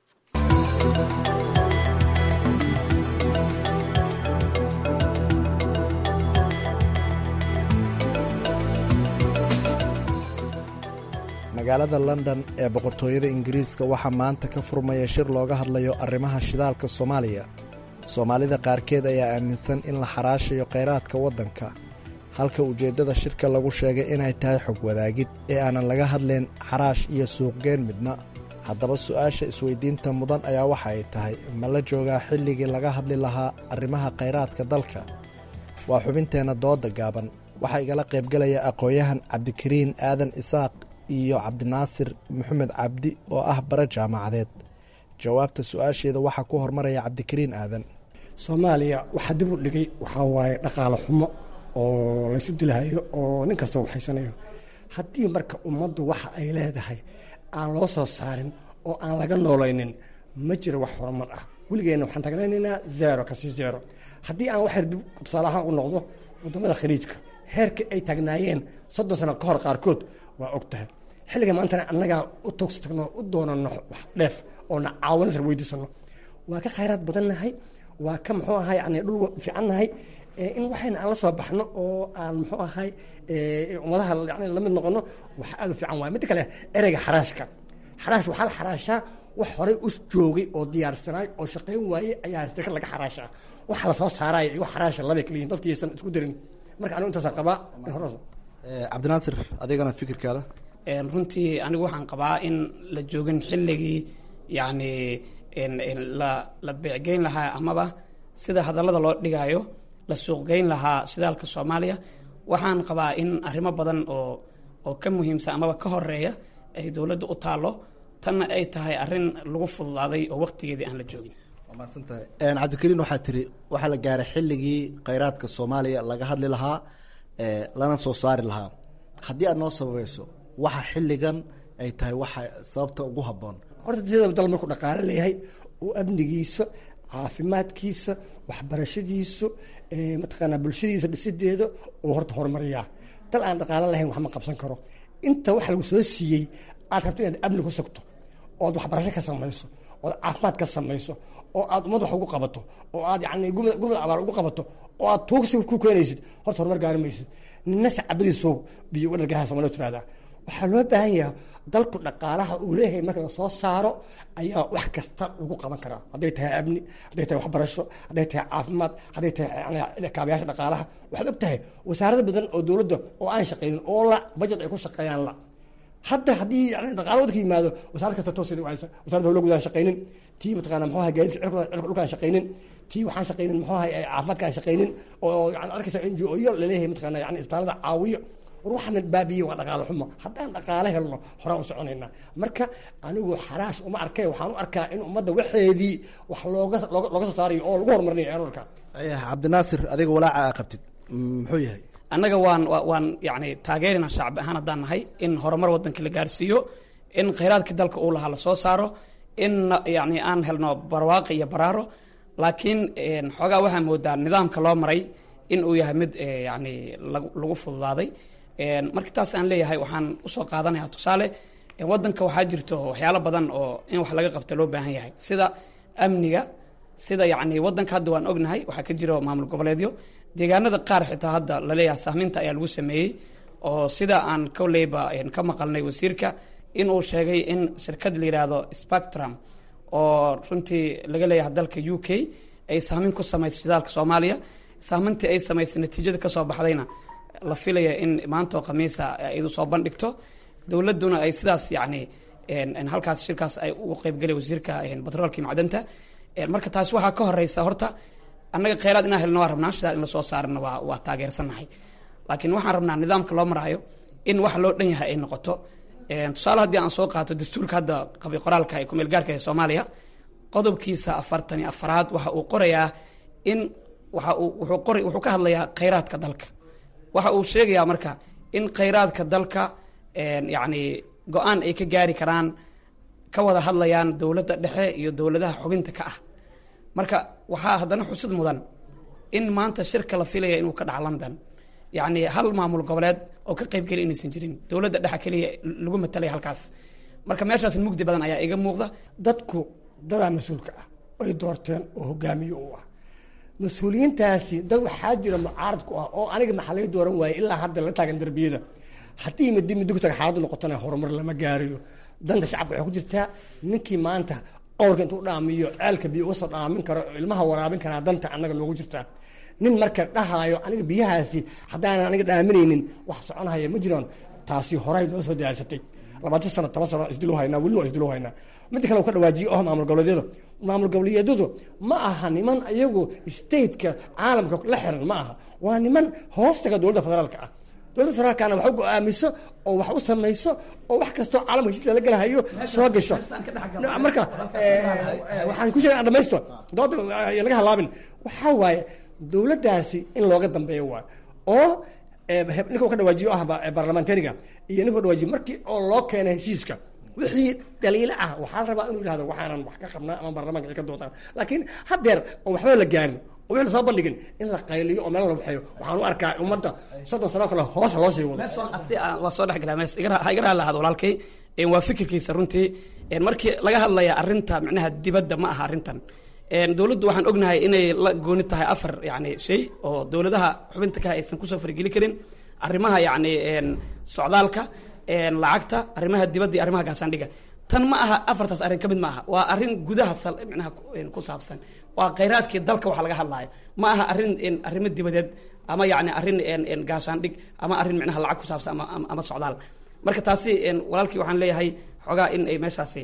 magaalada london ee boqortooyada ingiriiska waxaa maanta ka furmaya shir looga hadlayo arrimaha shidaalka soomaaliya. soomaalida qaarkeed ayaa aaminsan in la xaraashayo kheyraadka waddanka, halka ujeeddada shirka lagu sheegay inay tahay xog wadaagid ee aanan laga hadlayn xaraash iyo suuqgeen midna. haddaba su'aasha isweydiinta mudan ayaa waxa ay tahay, ma la joogaa xilligii laga hadli lahaa arrimaha kheyraadka dalka? waa xubinteenna dooda gaaban. waxaa igala qaybgelaya aqoon-yahan cabdikariin aadan isaaq iyo cabdinaasir maxamed cabdi oo ah bare jaamacadeed. jawaabta su-aasheeda waxaa ku hormaraya cabdikariin aadan. soomaaliya waxaa dib u dhigay waxaa waaye dhaqaale xumo oo laysu dilhayo oo nin kastoo waxaysanayo. haddii marka ummaddu waxa ay leedahay aan loo soo saarin oo aan laga noolaynin, ma jiro wax horumar ah. weligeenna waxaan tagnaynaynaa zero kasii zero. haddii aan wax dib tusaale ahaan u noqdo waddamada khaliijka heerkii ay taagnaayeen 30 sano ka hor qaarkood waa og tahay. xilliga maantana annagaa u toogsatagno u doonano wax dheef oona caawinasar weydiisano. waa ka khayraad badannahay, waa ka muxuu ahay yani dhul fiicannahay. in waxayna aan la soo baxno oo aan muxuu ahay ummadaha yani la mid noqono wax aad u fiican waay. midda kale ereyga xaraashka, xaraash waxaa la xaraashaa wax horey us joogay oo diyaarsanaay oo shaqayn waayey ayaa shirkad laga xaraashaa. waxa la soo saaraya iyo xaraasha labay kala yihiin, dadkiisan isku darin. marka anigu intaasaan qabaa in hore cabdinaasir adigana fikirkaada. runtii anigu waxaan qabaa in la joogin xilligii yani la beecgeyn lahaa amaba sida hadallada loo dhigaayo la suuqgeyn lahaa shidaalka soomaaliya. waxaan qabaa in arrimo badan oo ka muhiimsan amaba ka horeeya ay dowladda u taallo, tanna ay tahay arrin lagu fududaaday oo waqtigeedii aan la joogin. waa mahadsantahay. cabdikariin waxaa tiri waxaa la gaaray xilligii kheyraadka soomaaliya laga hadli lahaa lana soo saari lahaa. haddii aad noo sababayso waxa xilligan ay tahay waxa sababta ugu habboon. horta sidaba dal markuu dhaqaale leeyahay oo amnigiisa, caafimaadkiisa, waxbarashadiisa, mataqaanaa bulshadiisa dhisideeda oo horta horumariyaa. dal aan dhaqaale lahayn wax ma qabsan karo. inta waxa lagu soo siiyey aad rabto inaad amni ku sugto, ood waxbarasho ka samayso, ood caafimaad ka samayso, oo aad ummad wax ugu qabato, oo aad yani gurmad abaar ugu qabato, oo aad tuugsi ku keenaysid, horta horumar gaari maysid. nina sacabadiiso biyo uga dhargaha Soomaaliya tiraahdaa. waxaa loo baahan yahay dalku dhaqaalaha uu leeyahay marka la soo saaro ayaa wax kasta lagu qaban karaa. hadday tahay amni, hadday tahay waxbarasho, hadday tahay caafimaad, hadday tahay yani kaabayaasha dhaqaalaha. waxaad og tahay wasaarada badan oo dowladda oo aan shaqaynin oo la budget ay ku shaqeeyaan la. hadda haddii yani dhaqaalo wadka yimaado wasaarad kasta tooseeda waysa. wasaaradda hawlaha guud aan shaqaynin, tii mataqaana muxuu ahay gaadiidka cirka dhulka aan shaqaynin, tii waxaan shaqaynin muxuu ahay caafimaadka aan shaqaynin, oo yani arkaysa NGO yo laleeyahay mataqaana yani isbitaalada caawiyo. war waxaana baabiye waa dhaqaale xumo. haddaan dhaqaale helno horaan u soconaynaa. marka anigu xaraash uma arkay, waxaan u arkaa in ummadda waxeedii wax looga soo saarayo oo lagu horumarinayo erorka. cabdinaasir adiga walaaca aa qabtid muxuu yahay? annaga waan yani taageerina shacbi ahaan haddaan nahay in horumar waddanka la gaarsiiyo, in kheyraadkii dalka uu lahaa la soo saaro, in yani aan helno barwaaqi iyo baraaro. laakiin xoogaa waxaa moodaa nidaamka loo maray in uu yahay mid yani lagu fududaaday. marka taas aan leeyahay waxaan usoo qaadanaya tusaale, waddanka waxaa jirto waxyaalo badan oo in wax laga qabta loo baahan yahay, sida amniga, sida yani waddanka hadda waan ognahay waxaa ka jiro maamul goboleedyo. deegaanada qaar xitaa hadda laleeyahay sahminta ayaa lagu sameeyey, oo sida aan koleyba ka maqalnay wasiirka in uu sheegay in shirkad la yidhaahdo Spectrum oo runtii laga leeyahay dalka UK ay sahmin ku samaysay shidaalka Soomaaliya. sahmintii ay samaysay natiijada ka soo baxdayna la filaya in maanta oo khamiisa ay soo bandhigto. dowladduna ay sidaas yani halkaas shirkaas ay ugu qaybgalay wasiirka batroolka iyo macdanta. marka taas waxaa ka horeysa horta annaga kheyraad inaan helno waa rabnaa, shidaal in la soo saarana waa taageersannahay. laakiin waxaan rabnaa nidaamka loo maraayo in wax loo dhan yahay ay noqoto. tusaale haddii aan soo qaato dastuurka hadda qabi qoraalka ee kumeel gaarka ee Soomaaliya, qodobkiisa 44aad waxa uu qorayaa in wuxuu ka hadlayaa kheyraadka dalka. waxa uu sheegayaa marka in kheyraadka dalka yani go-aan ay ka gaari karaan, ka wada hadlayaan dowladda dhexe iyo dowladaha xubinta ka ah. marka waxaa haddana xusid mudan in maanta shirka la filaya inuu ka dhaca London yacni hal maamul goboleed oo ka qayb geli inaysan jirin dowladda dhexe keliya lagu matalaya halkaas marka meeshaas mugdi badan ayaa iga muuqda dadku dadaa mas-uulka ah ay doorteen oo hogaamiye u ah mas-uuliyiintaasi dad waxaa jira mucaarad ku ah oo aniga maxaa laga dooran waayey ilaa hadda la taagan darbiyada haddii midi ku taga xaaladdu noqotona horumar lama gaarayo danta shacabka waxay ku jirtaa ninkii maanta awrka intuu dhaamiyo ceelka biyo uga soo dhaamin karo ilmaha waraabin karaa danta annaga noogu jirtaa nin marka dhahaayo aniga biyahaasi haddaanan aniga dhaaminaynin wax soconhaya ma jiraan taasi horay noo soo diyaarsatay 20 sano 10 sano isdilu haynaa weli waa isdilu haynaa mid kale uu ka dhawaajiyo oo maamul goboleedyadu ma aha niman ayagu stateka caalamka la xiran ma aha waa niman hoostaga dowladda federaalka ah dowladda federaalkana wax u go'aamiso oo wax u samayso oo wax kastoo caalamka heshiis la galahayo soo gasho marka waxaan ku sheegaa dhamaysto dooda laga halaabin waxaa waaye dowladdaasi in looga dambeeyo waayo oo ninka ka dhawaajiyo ah baarlamentariga iyo ninka dhawaajiyo markii oo loo keenay heshiiska wixii daliilo ah waxaa la rabaa inuu yidhahdo waxaanan wax ka qabnaa ama baarlamaanka ay ka doodaan laakiin haddeer oo waxba la gaarin oo wixii lasoo bandhigin in la qayliyo oo meel la waxeeyo waxaan u arkaa ummadda 30 sano kale hoos loo sii wado waa soo dhexgalaa mees ha iga lahado walaalkay waa fikirkiisa runtii markii laga hadlaya arrinta micnaha dibadda ma aha arrintan dowladdu waxaan ognahay inay la gooni tahay 4 yani shay oo dowladaha xubinta ka aysan kusoo fargeli karin arrimaha yani socdaalka lacagta arrimaha dibadda iyo arrimaha gaashaandhiga tan ma aha 4taas arrin ka mid ma aha waa arrin gudaha micnaha ku saabsan waa khayraadkii dalka waxa laga hadlayo ma aha arrin arrimo dibadeed ama yani arrin gaashaandhig ama arrin micnaha lacag ku saabsan ama socdaal marka taasi walaalkii waxaan leeyahay xogaa in ay meeshaasi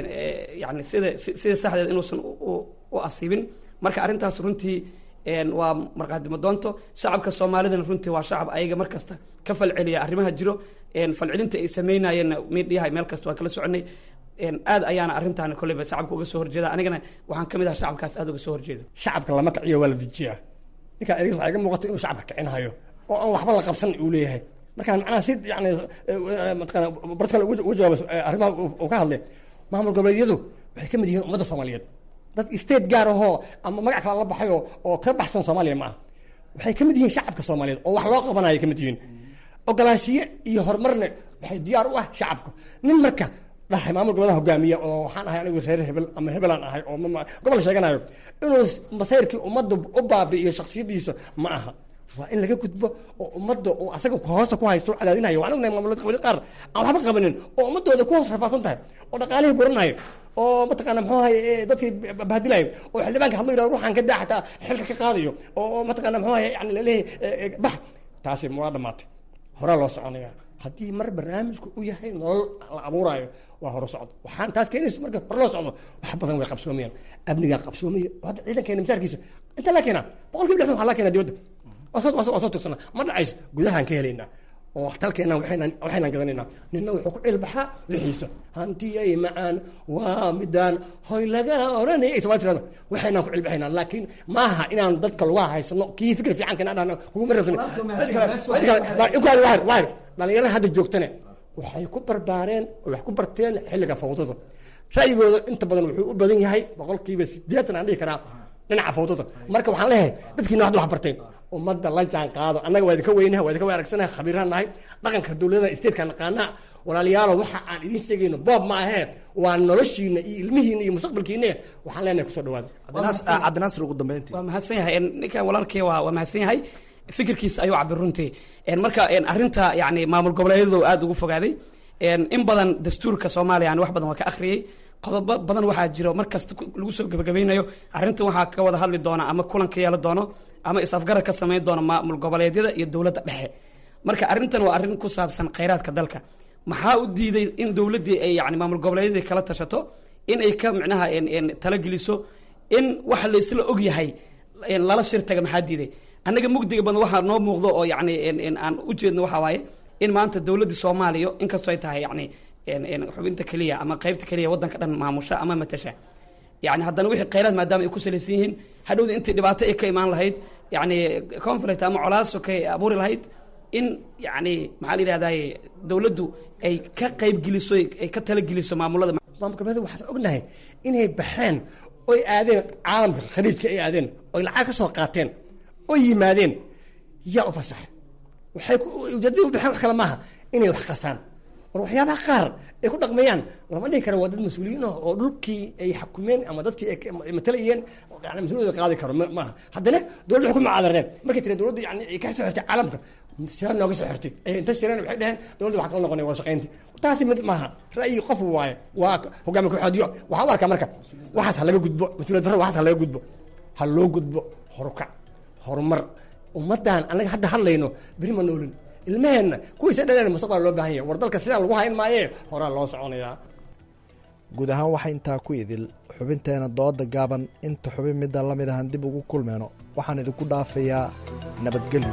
yani sida saxdeed inuusan u asiibin marka arrintaas runtii waa marqaadimo doonto shacabka soomaalidana runtii waa shacab ayaga mar kasta ka falceliya arrimaha jiro falcelinta ay sameynayeen miidhiyaha meel kasta waa kala soconay aad ayaana arrintaana kolleyba shacabka uga soo horjeeda anigana waxaan ka mid ahaa shacabkaas aad uga soo horjeeda shacabka lama kiciyo waa la dejiyaa ninka ergiis waxaa iga muuqata inuu shacabka kicinhayo oo aan waxba la qabsan uu leeyahay markaan macnaha si yani mataqaana barad kale uga jawaaba arrimaha uu ka hadlay maamul goboleedyadu waxay ka mid yihiin ummadda soomaaliyeed dad state gaar ahoo ama magac kale la baxayo oo ka baxsan soomaaliya ma aha waxay ka mid yihiin shacabka soomaaliyeed oo wax loo qabanayo ka mid yihiin ogolaashiye iyo horumarna waxay diyaar u ah shacabka nin marka dhahay maamul goboleeda hogaamiya oo waxaan ahay anigu reer hebel ama hebelaan ahay oo gobol sheeganayo inuu masayrkii ummadda u baabi'iyo shaksiyadiisa ma aha waa in laga gudbo oo ummadda uu asaga hoosta ku haysto cadaadinayo waxaan ognahay maamulada goboleed qaar aan waxba qabanin oo ummadooda ku hoos rafaadsan tahay oo dhaqaalihii buranayo oo mataqaana muxuu ahay dadkii bahdilayo oo xildhibaanka hadlo yidhahdo ruuxaan ka daa xataa xilka ka qaadayo oo mataqaana muxuu ahay yani laleeyahay bax taasi waa dhammaatay horaa loo soconaya haddii mar barnaamijku u yahay nolol la abuuraayo waa hore socdo waxaan taas keenaysa marka hore loo socdo wax badan way qabsoomayaan amnigaa qabsoomaya hadda ciidankeena misaarkiisa inta laa keenaa 60% waxaa laa keenaa dibadda waa soo tugsana ma dhacayso gudahaan ka helaynaa oo waxtalkeena waxaynan gadanaynaa nina wuxuu ku cilbaxaa wixiisa hantiyay macaan waa midaan hoy laga oranaya ay sabaa tirada waxaynan ku cilbaxaynaa laakiin maaha inaan dadka lagu haysano kii fikir fiican kana dhahno kuguma rabsan dhalinyarada hadda joogtane waxay ku barbaareen oo wax ku barteen xilliga fawdada ra'yigooda inta badan wuxuu u badan yahay 80% aan dhihi karaa dhinaca fawdada marka waxaan leeyahay dadkiina hadda wax barteen ummadda la jaan qaado annaga waa idinka weynaha waa idinka wanaagsannahay khabiiraan nahay dhaqanka dowladda statekaa naqaanaa walaalayaalo waxa aan idiin sheegayno boob ma ahee waa noloshiina iyo ilmihiina iyo mustaqbalkiina waxaan leenahay kusoo dhawaada cabdinaasir ugu dambeyntii waa mahadsan yahay ninka walaalkay waa mahadsan yahay fikirkiisa ayuu cabir runtii marka arrinta yani maamul goboleedyadu aad ugu fogaaday in badan dastuurka soomaaliya yani wax badan waa ka akhriyey qodobo badan waxaa jiro markasta lagu soo gebagabeynayo arrintan waxaa ka wada hadli doona ama kulan ka yeelan doono ama is-afgarad ka samayn doona maamul goboleedyada iyo dowladda dhexe marka arrintan waa arrin ku saabsan khayraadka dalka maxaa u diiday in dowladdii ay yani maamul goboleedyadii kala tashato in ay ka micnaha talageliso in wax laysla og yahay lala shir taga maxaa diiday annaga mugdiga badan waxaa noo muuqdo oo yani aan u jeedno waxaa waaye in maanta dowladda soomaaliya inkastoo ay tahay yani xubinta keliya ama qaybta keliya waddanka dhan maamusha ama matasha yani haddana wixii khayraad maadaama ay ku salaysan yihiin hadhowda intii dhibaato ay ka imaan lahayd yani conflict ama colaaso ka abuuri lahayd in yani maxaa la yidhahdaye dowladdu ay ka qayb geliso ay ka talageliso maamulada maamul goboleed waxaan ognahay inay baxeen oy aadeen caalamka khaliijka ay aadeen oy lacag ka soo qaateen oy yimaadeen yaa u fasaxay waxay ujeedada u baxeen wax kale maaha inay wax qasaan war waxyaabaha qaar ay ku dhaqmayaan lama dhihi karo waa dad mas-uuliyiin ah oo dhulkii ay xakumeen ama dadkii ay matalayeen yani mas-uuliyada qaadi karo maaha haddana dowladda waxay ku mucaadareen markay tiri dowladda yani ay ka soo xirtay caalamka siyaa nooga soo xirtay inta shireen waxay dhaheen dowladda wax kala noqonay wada shaqaynta taasi mid maaha ra'yi qof waaye waa hogaamiye ku-xadiyo waxaa u arkaa marka waxaas ha laga gudbo mas-uuliyad darro waxaas ha laga gudbo ha loo gudbo horukac horumar ummaddan annaga hadda hadlayno beri ma noolin ilmaheenna kuwiisa dhaleen mustaqbal loo baahan yahay war dalka sidaa lagu hayn maayee horaa loo soconayaa guud ahaan waxaa intaa ku idil xubinteena dooda gaaban inta xubin midda la mid ahan dib ugu kulmeyno waxaan idinku dhaafayaa nabadgelyo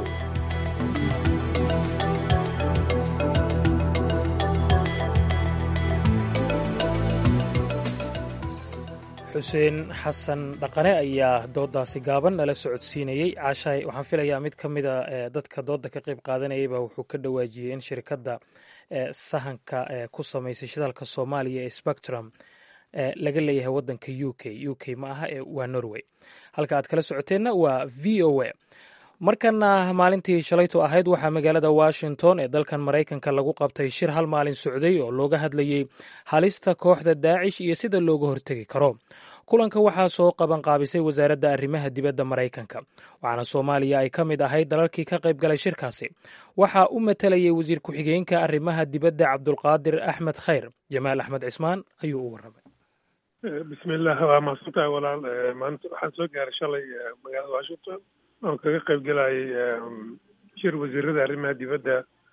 xuseen xasan dhaqane ayaa doodaasi gaaban nala socodsiinayey caashahay waxaan filayaa mid ka mida dadka dooda ka qayb qaadanayayba wuxuu ka dhawaajiyey in shirkadda sahanka ku samaysay shidaalka soomaaliya ee spectrum laga leeyahay wadanka u k ma aha waa norway halka aad kala socoteenna waa v o a markana maalintii shalaytu ahayd waxaa magaalada washington ee dalkan maraykanka lagu qabtay shir hal maalin socday oo looga hadlayey halista kooxda daacish iyo sida looga hortegi karo kulanka waxaa soo qabanqaabisay wasaaradda arrimaha dibadda maraykanka waxaana soomaaliya ay ka mid ahayd dalalkii ka qayb galay shirkaasi waxaa u matalayay wasiir ku-xigeenka arrimaha dibadda cabdulqaadir axmed khayr jamaal axmed cismaan ayuu u warramay bismillaah waa mahadsantahay walaal maanta waxaan soo gaaray shalay magaalada washington oon kaga qayb gelayay shir wasiirada arrimaha dibadda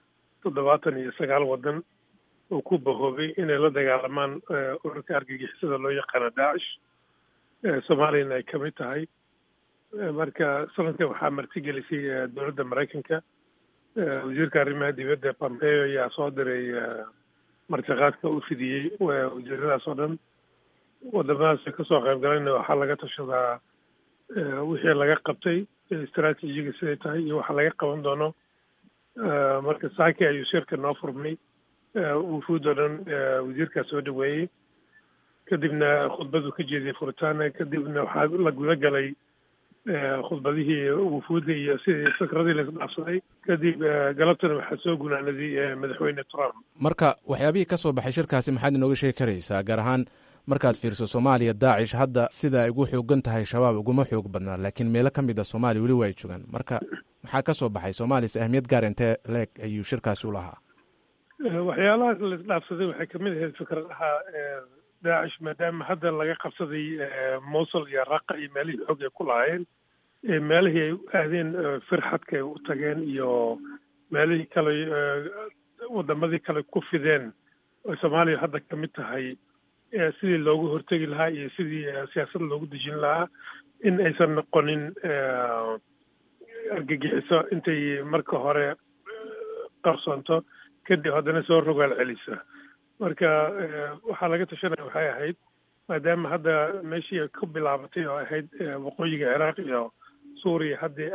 79 waddan oo ku bahoobay inay la dagaalamaan ururka argagixisada loo yaqaano daacish soomaaliyana ay ka mid tahay marka sanadkan waxaa martigelisay dowladda maraykanka wasiirka arrimaha dibadda pompeo ayaa soo diray martiqaadka u fidiyey wasiiradaas oo dhan wadamadaas ka soo qayb galayna waxaa laga tashadaa wixii laga qabtay istaraatiijiga siday tahay iyo waxa laga qaban doono marka saaki ayuu shirka noo furmay wufuud oo dhan wasiirkaa soo dhaweeyey kadibna khudbadu ka jeediyey furitaana kadibna waxaa la guda galay khudbadihii wufuudda iyo sidii fikradii la isdhaafsaday kadib galabtana waxaa soo gunaanaday madaxweyne Trump marka waxyaabihii ka soo baxay shirkaasi maxaad inooga sheegi karaysaa gaar ahaan markaad fiirso soomaaliya daacish hadda sida ay ugu xoogan tahay shabaab uguma xoog badnaa laakiin meelo ka mid a soomaaliya weli waa ay joogaan marka maxaa ka soo baxay soomaaliyas ahmiyad gaar intee leeg ayuu shirkaasi u lahaa waxyaalahaas la isdhaafsaday waxay kamid ahayd fikradaha daacish maadaama hadda laga qabsaday mosul iyo raqa iyo meelihii xoog ay ku lahaayeen meelihii ay aadeen firxadka ay u tageen iyo meelihii kale wadamadii kale ku fideen oo soomaaliya hadda ka mid tahay sidii loogu hortegi lahaa iyo sidii siyaasad loogu dejin lahaa in aysan noqonin argagixiso intay marka hore qarsoonto kadib haddana soo rogaal celisa marka waxaa laga tashanaya waxay ahayd maadaama hadda meeshii ay ku bilaabatay oo ahayd waqooyiga ciraaq iyo suuriya haddii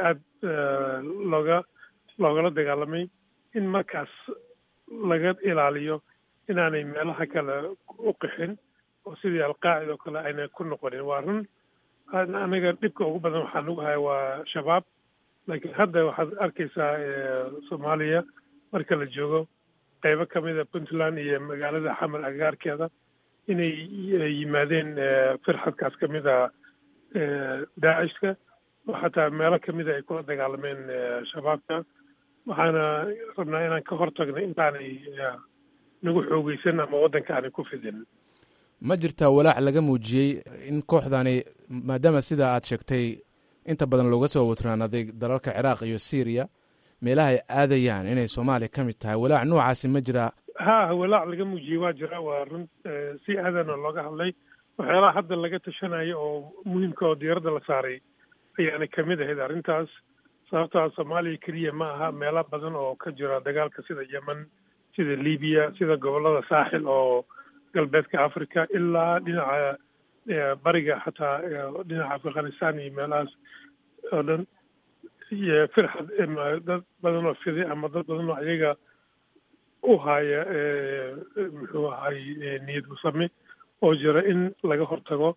aada loogala dagaalamay in markaas laga ilaaliyo inaanay meelaha kale u qixin oo sidii alqaacida oo kale aynay ku noqonin waa run anaga dhibka ugu badan waxaa nagu haya waa shabaab laakiin hadda waxaad arkaysaa soomaaliya marka la joogo qaybo kamida puntland iyo magaalada xamar agagaarkeeda inay yimaadeen firxadkaas kamid a daacishka oo xataa meelo kamida ay kula dagaalameen shabaabka waxaana rabnaa inaan ka hortagno intaanay nagu xoogeysan ama waddanka aanay ku fidin ma jirtaa walaac laga muujiyey in kooxdani maadaama sida aad sheegtay inta badan looga soo watraanaday dalalka ciraaq iyo syriya meelaha ay aadayaan inay soomaaliya ka mid tahay walaac noocaasi ma jiraa ha walaac laga muujiyey waa jira waa run si aadana looga hadlay waxyaalaha hadda laga tashanayo oo muhiimka oo diyaaradda la saaray ayaana kamid ahayd arrintaas sababtaa soomaaliya keliya ma aha meelo badan oo ka jira dagaalka sida yemen sida libiya sida gobollada saaxil oo galbeedka africa ilaa dhinaca bariga xataa dhinaca afghanistan iyo meelahaas oo dhan iyo firxad dad badan oo fiday ama dad badan oo iyaga u haya muxuu ahay niyad usame oo jira in laga hortago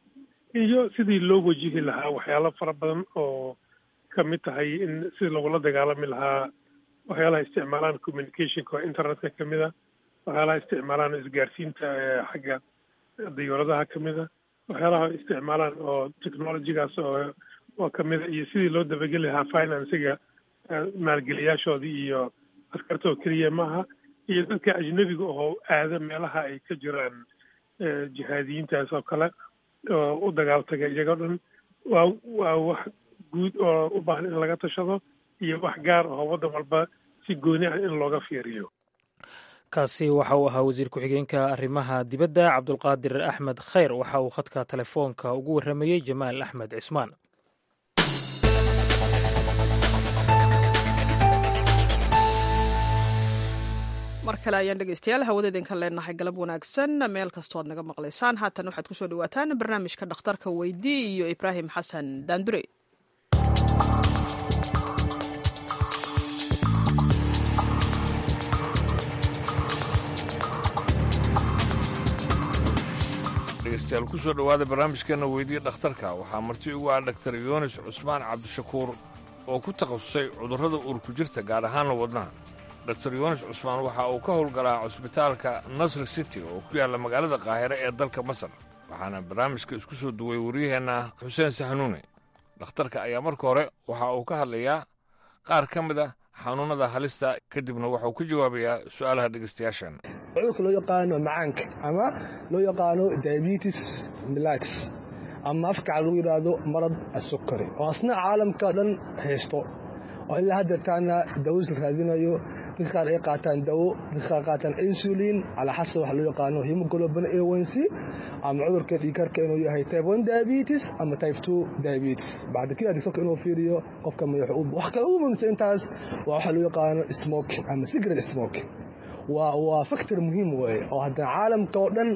iyo sidii loo wajihi lahaa waxyaalo fara badan oo ka mid tahay in sidii lagula dagaalami lahaa waxyaalaha isticmaalaan communicationka oo internetka ka mid a waxyaalaha isticmaalaan isgaarsiinta xagga diyuuradaha ka mid a waxyaalaha isticmaalaan oo technologygaas oo ka mid a iyo sidii loo dabageli lahaa financiga maalgeliyaashoodii iyo askarta oo keliya maaha iyo dadka ajnabiga oo aada meelaha ay ka jiraan jihaadiyiintaas oo kale oo u dagaaltaga iyagoo dhan waa wax guud oo u baahan in laga tashado iyo wax gaar oo waddan walba si gooni ah in looga fiiriyo. kaasi waxa uu ahaa wasiir ku-xigeenka arrimaha dibadda cabdulqaadir axmed khayr waxa uu khadka telefoonka ugu warramayey jamaal axmed cismaan. mar kale ayaan dhegeystayaal hawada idinka leenahay galab wanaagsan meel kastoo aad naga maqlaysaan haatan waxaad kusoo dhawaataan barnaamijka dhakhtarka weydii iyo ibraahim xasan daandure. dhegeystayaal kusoo dhowaada barnaamijkeena weydiya dhakhtarka waxaa marti ugu ah dhaktar yunis cusmaan cabdishakuur oo ku takhasusay cudurrada uurku jirta gaar ahaanna wadnaha. dr yunis cusmaan waxa uu ka howlgalaa cusbitaalka nasr city oo ku yaalla magaalada qaahire ee dalka masar waxaana barnaamijka isku soo duway waryaheenna xuseen saxanuune. dhakhtarka ayaa marka hore waxa uu ka hadlayaa qaar ka mid a xanuunnada halista kadibna waxauu ka jawaabayaa su'aalaha dhegeystayaashan. cudurka loo yaqaano macaanka ama loo yaqaano diabetes mellitus ama afkaca lagu yidhaahdo marad asukari oo asna caalamka dhan haysto oo ilaa haddeertaana dawas la raadinayo. dadka qaar ay qaataan dawo, dadka qaar qaataan insulin calaa xasab waxa loo yaqaano hemoglobin A1C ama cudurka dhiigkarka inuu yahay type 1 diabetes ama type 2 diabetes. bacda kii dadka inuu fiiriyo qofka wax kale ugu muhiimsan intaas waa waxa loo yaqaano smoking ama cigarette smoking. waa factor muhiim weeye oo haddana caalamka oo dhan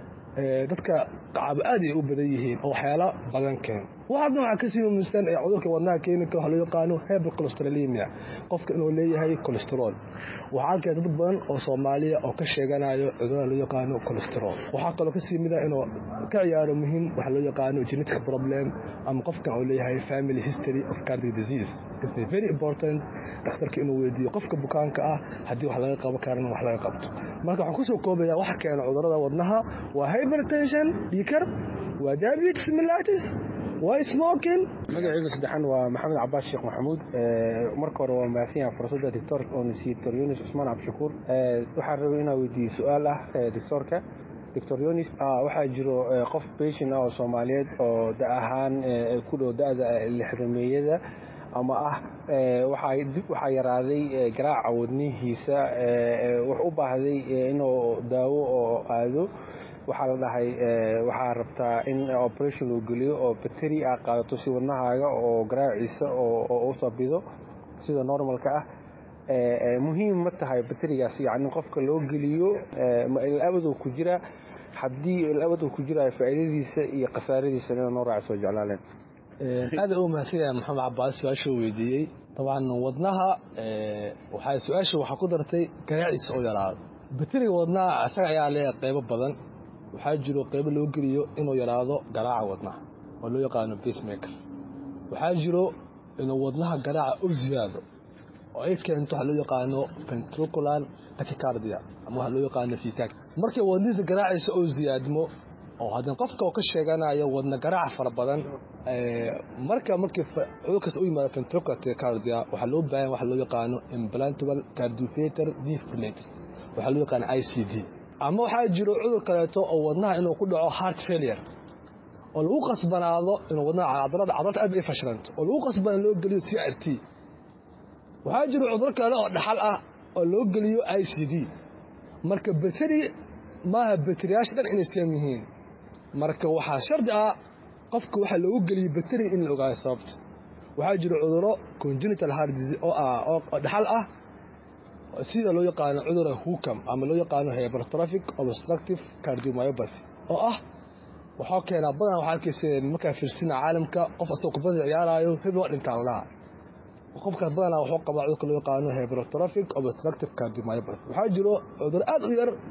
dadka qaab aad ay u badan yihiin oo waxyaalo badan keeno. waxaa ka sii muhiimsan ee cudurka wadnaha keeni kara waxa loo yaqaano hypercholesterolemia, qofka inuu leeyahay cholesterol. waxaa arkaya dad badan oo Soomaaliya oo ka sheeganayo cudurada loo yaqaano cholesterol. waxaa kaloo ka sii mid ah inuu ka ciyaaro muhiim waxa loo yaqaano genetic problem ama qofka uu leeyahay family history of cardiac disease. It's very important dhakhtarka inuu weydiiyo qofka bukaanka ah haddii wax laga qaban karana wax laga qabto. marka waxaan ku soo koobayaa waxa keena cudurada wadnaha waa hypertension, dhiigkar, waa diabetes mellitus, waa smoking. magacaygu saddexan waa maxamed cabaas sheekh maxamuud. marka hore waa mahadsanyahay fursadda doctor onsi dr yunis cusmaan cabdishakuur. waxaan rabay inaan weydiiyo su-aal ah doctorka. dr yunis waxaa jiro qof patient ah oo Soomaaliyeed oo da ahaan ku dhow da'da 60meeyada ama ah waxaa yaraaday garaaca wadnihiisa, wuxuu u baahday inuu daawo oo aado. waxaa la dhahay waxaa rabtaa in operation loo geliyo oo bateri ah qaadato si wadnahaaga oo garaaciisa oo u sabido sida normalka ah. muhiim ma tahay baterigaas yacni qofka loo geliyo ma ilabadu ku jira? haddii ilabadu ku jira faa'iidadiisa iyo khasaaradiisa inuu noo raaco jeclaaleen. aad u mahadsanyahay maxamed cabaas su'aasha weydiiyey. طبعا wadnaha su'aasha waxa ku dartay garaaciisa oo yaraado. bateriga wadnaha asaga ayaa leeyahay qaybo badan. waxaa jiro qaybo loo geliyo inuu yaraado garaaca wadnaha oo loo yaqaano pacemaker. waxaa jiro inuu wadnaha garaaca u ziyaado oo ay keento waxa loo yaqaano ventricular tachycardia ama waxa loo yaqaano fiitaag. markii wadnihiisa garaaciisa oo ziyaadmo oo haddana qofka oo ka sheeganayo wadna garaac fara badan markii cudurkaas u yimaado ventricular tachycardia waxaa loo baahan waxa loo yaqaano implantable cardioverter defibrillator waxa loo yaqaan ICD. ama waxaa jiro cudur kaleeto oo wadnaha inuu ku dhaco heart failure oo lagu qasbanaado inuu wadnaha cadalada aad ay fashilanto oo lagu qasban loo geliyo CRT. waxaa jiro cudur kale oo dhaxal ah oo loo geliyo ICD. marka bateri maaha bateriyaasha dhan inay siyan yihiin. marka waxaa shardi ah qofka waxa loogu geliyo bateri in la ogaado sababta. waxaa jiro cuduro congenital heart disease oo dhaxal ah sida loo yaqaano cudurka hukam ama loo yaqaano hypertrophic obstructive cardiomyopathy oo ah waxa keena badan waxa arkaysan marka fiirsina caalamka qof asoo kubada ciyaarayo hebel dhintaan laha qofka badan waxa qaba cudurka loo yaqaano hypertrophic obstructive cardiomyopathy. waxaa jiro cudur aad u yar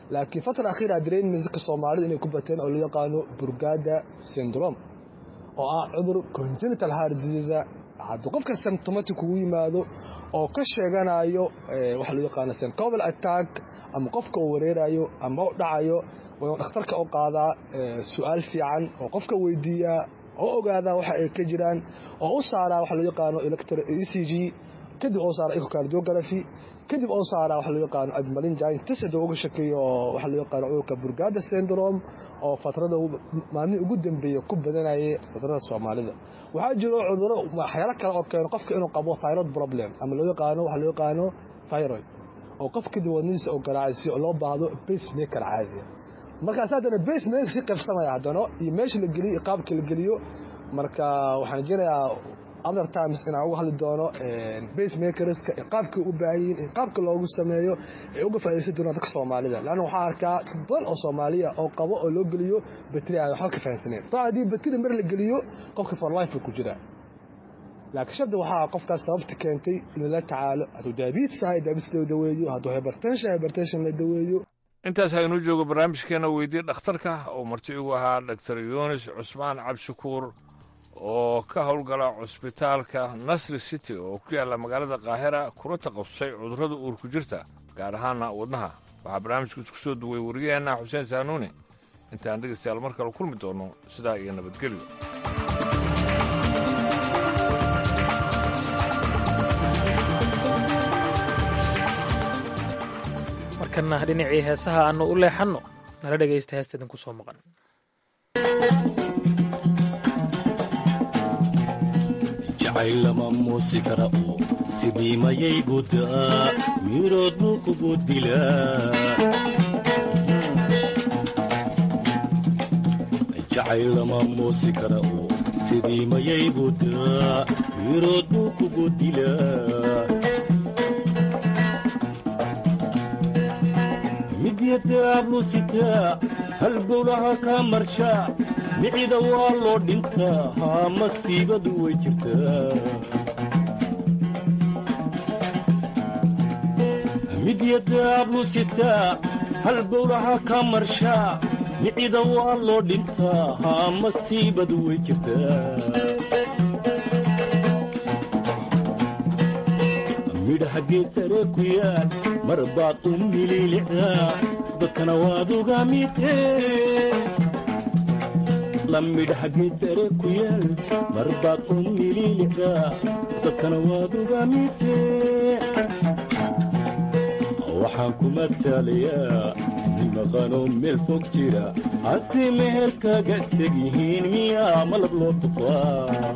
laakiin fatra akhiira dareemayna dadka Soomaalida inay ku bateen oo loo yaqaano Brugada syndrome oo ah cudur congenital heart disease hadduu qofka symptomatic ugu yimaado oo ka sheeganayo waxa loo yaqaano syncopal attack ama qofka uu wareerayo ama uu dhacayo oo dhakhtarka oo qaada su'aal fiican oo qofka weydiiya oo ogaada waxa ay ka jiraan oo u saara waxa loo yaqaano ECG kadib oo saara echocardiography kadib oo saara waxa loo yaqaano admalin giant test oo uga shakiyo waxa loo yaqaano cudurka Brugada syndrome oo fatrada maalin ugu dambeeyay ku badanayay fatrada Soomaalida waxa jiro cuduro waxyaalo kale oo keeno qofka inuu qabo thyroid problem ama loo yaqaano waxa loo yaqaano thyroid oo qofka diiwaanadiisa oo garaacay oo loo baahdo pacemaker caadi marka saadana pacemaker si qabsamaya hadana iyo meesha la geliyo qaabka la geliyo marka waxaan jirayaa other times in aan uga hadli doono pacemakers qaabka u baahan qaabka loogu sameeyo ee uga faa'iideysan doona dadka Soomaalida laana waxa arkaa dad oo Soomaaliya oo qabo oo loo geliyo battery ay halka fahansaneen taadii battery mar la geliyo qofka for life ku jira laakiin shada waxa qofka sababta keentay in la tacaalo hadu diabetes loo daweeyo hadu hypertension la daweeyo intaas aynu joogo barnaamijkeena weydii dhakhtarka oo marti ugu ahaa Dr. Yunis Cusmaan Cabshakuur oo ka howlgala cusbitaalka Nasri City oo ku yaala magaalada Qaahira kuna taqasusay cudurrada uurku jirta gaar ahaan wadnaha waxa barnaamijku isku soo duway wariyaheena Xuseen Saanuuni intaan dhegeystayaal mar kale kulmi doono sidaa iyo nabadgelyo markana dhinacii heesaha aanu u leexanno nala dhegaysta heestadan ku soo maqan jacaylama muusi kara oo sidii mayay gudaa mirood buu kugu dilaa jacaylama muusi kara oo sidii mayay gudaa mirood buu kugu dilaa midyadaablu sitaa halbowlaha ka marshaa micida waa loo dhintaa haa masiibadu way jirtaa midyadaablu sitaa halbowlaha ka marshaa micida waa loo dhintaa haa masiibadu way jirtaa midhaha geed sare ku yaal mar baad u mililicdaa dadkana waad uga mitee lamidhaha geed sare ku yaal mar baad u mililicdaa dadkana waad uga mitee waxaan ku mataalayaa nin maqanoo meel fog jira hase meher kaga teg yihiin miyaa malab loo tufaa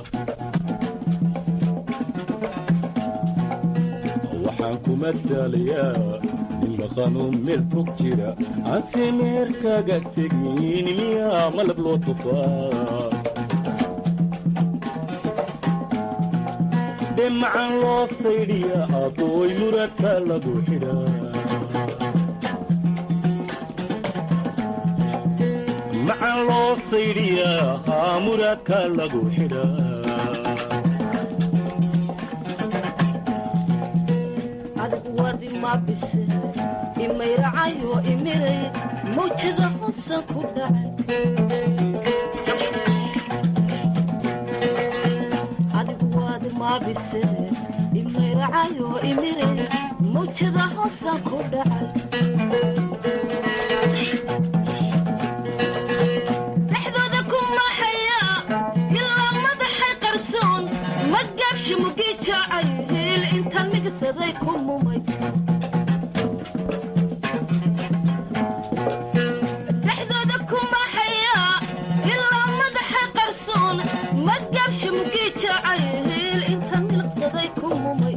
waxaan ku mataalayaa nin maqanoo meel fog jira hase meher kaga teg yihiin miyaa malab loo tufaa dhemacan loo saydhiya adooy muradka lagu xidhaa macan loo saydhiyaa haa muradka lagu xidhaa adigu wadi ma bise imayracayo imiray mawjada hosa ku dhacay adigu wadi ma bise imayracayo imiray mawjada hosa ku dhacay dhexdooda kuma hayaa ilaa madaxa qarsoon ma gaabsha mugii jacayl intaan miliqsaday ku mumay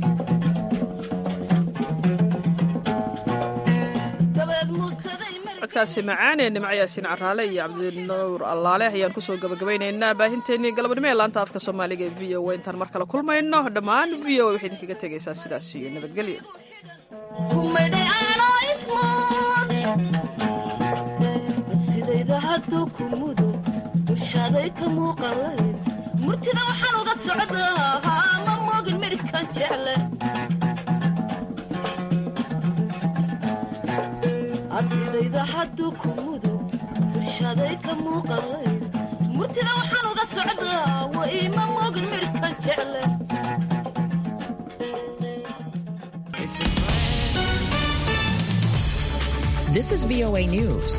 codkaasi macaanee nimco yaasiin caraale iyo cabdinuur allaale ayaan kusoo gabagabaynaynaa baahinteennii galabnimo ee laanta afka soomaaliga ee v o a intaan mar kale kulmayno dhammaan v o a waxay idinkaga tegaysaa sidaas iyo nabadgelyo sidayda hadduu ku mudo dushaaday ka muuqalay murtida waxaan uga socdaa ma moogin midhkan jecle hadduu ku mudo dushaday ka muuqalayd murtida waxaan uga socdaa wa ima moogin midhkan jecle This is VOA News.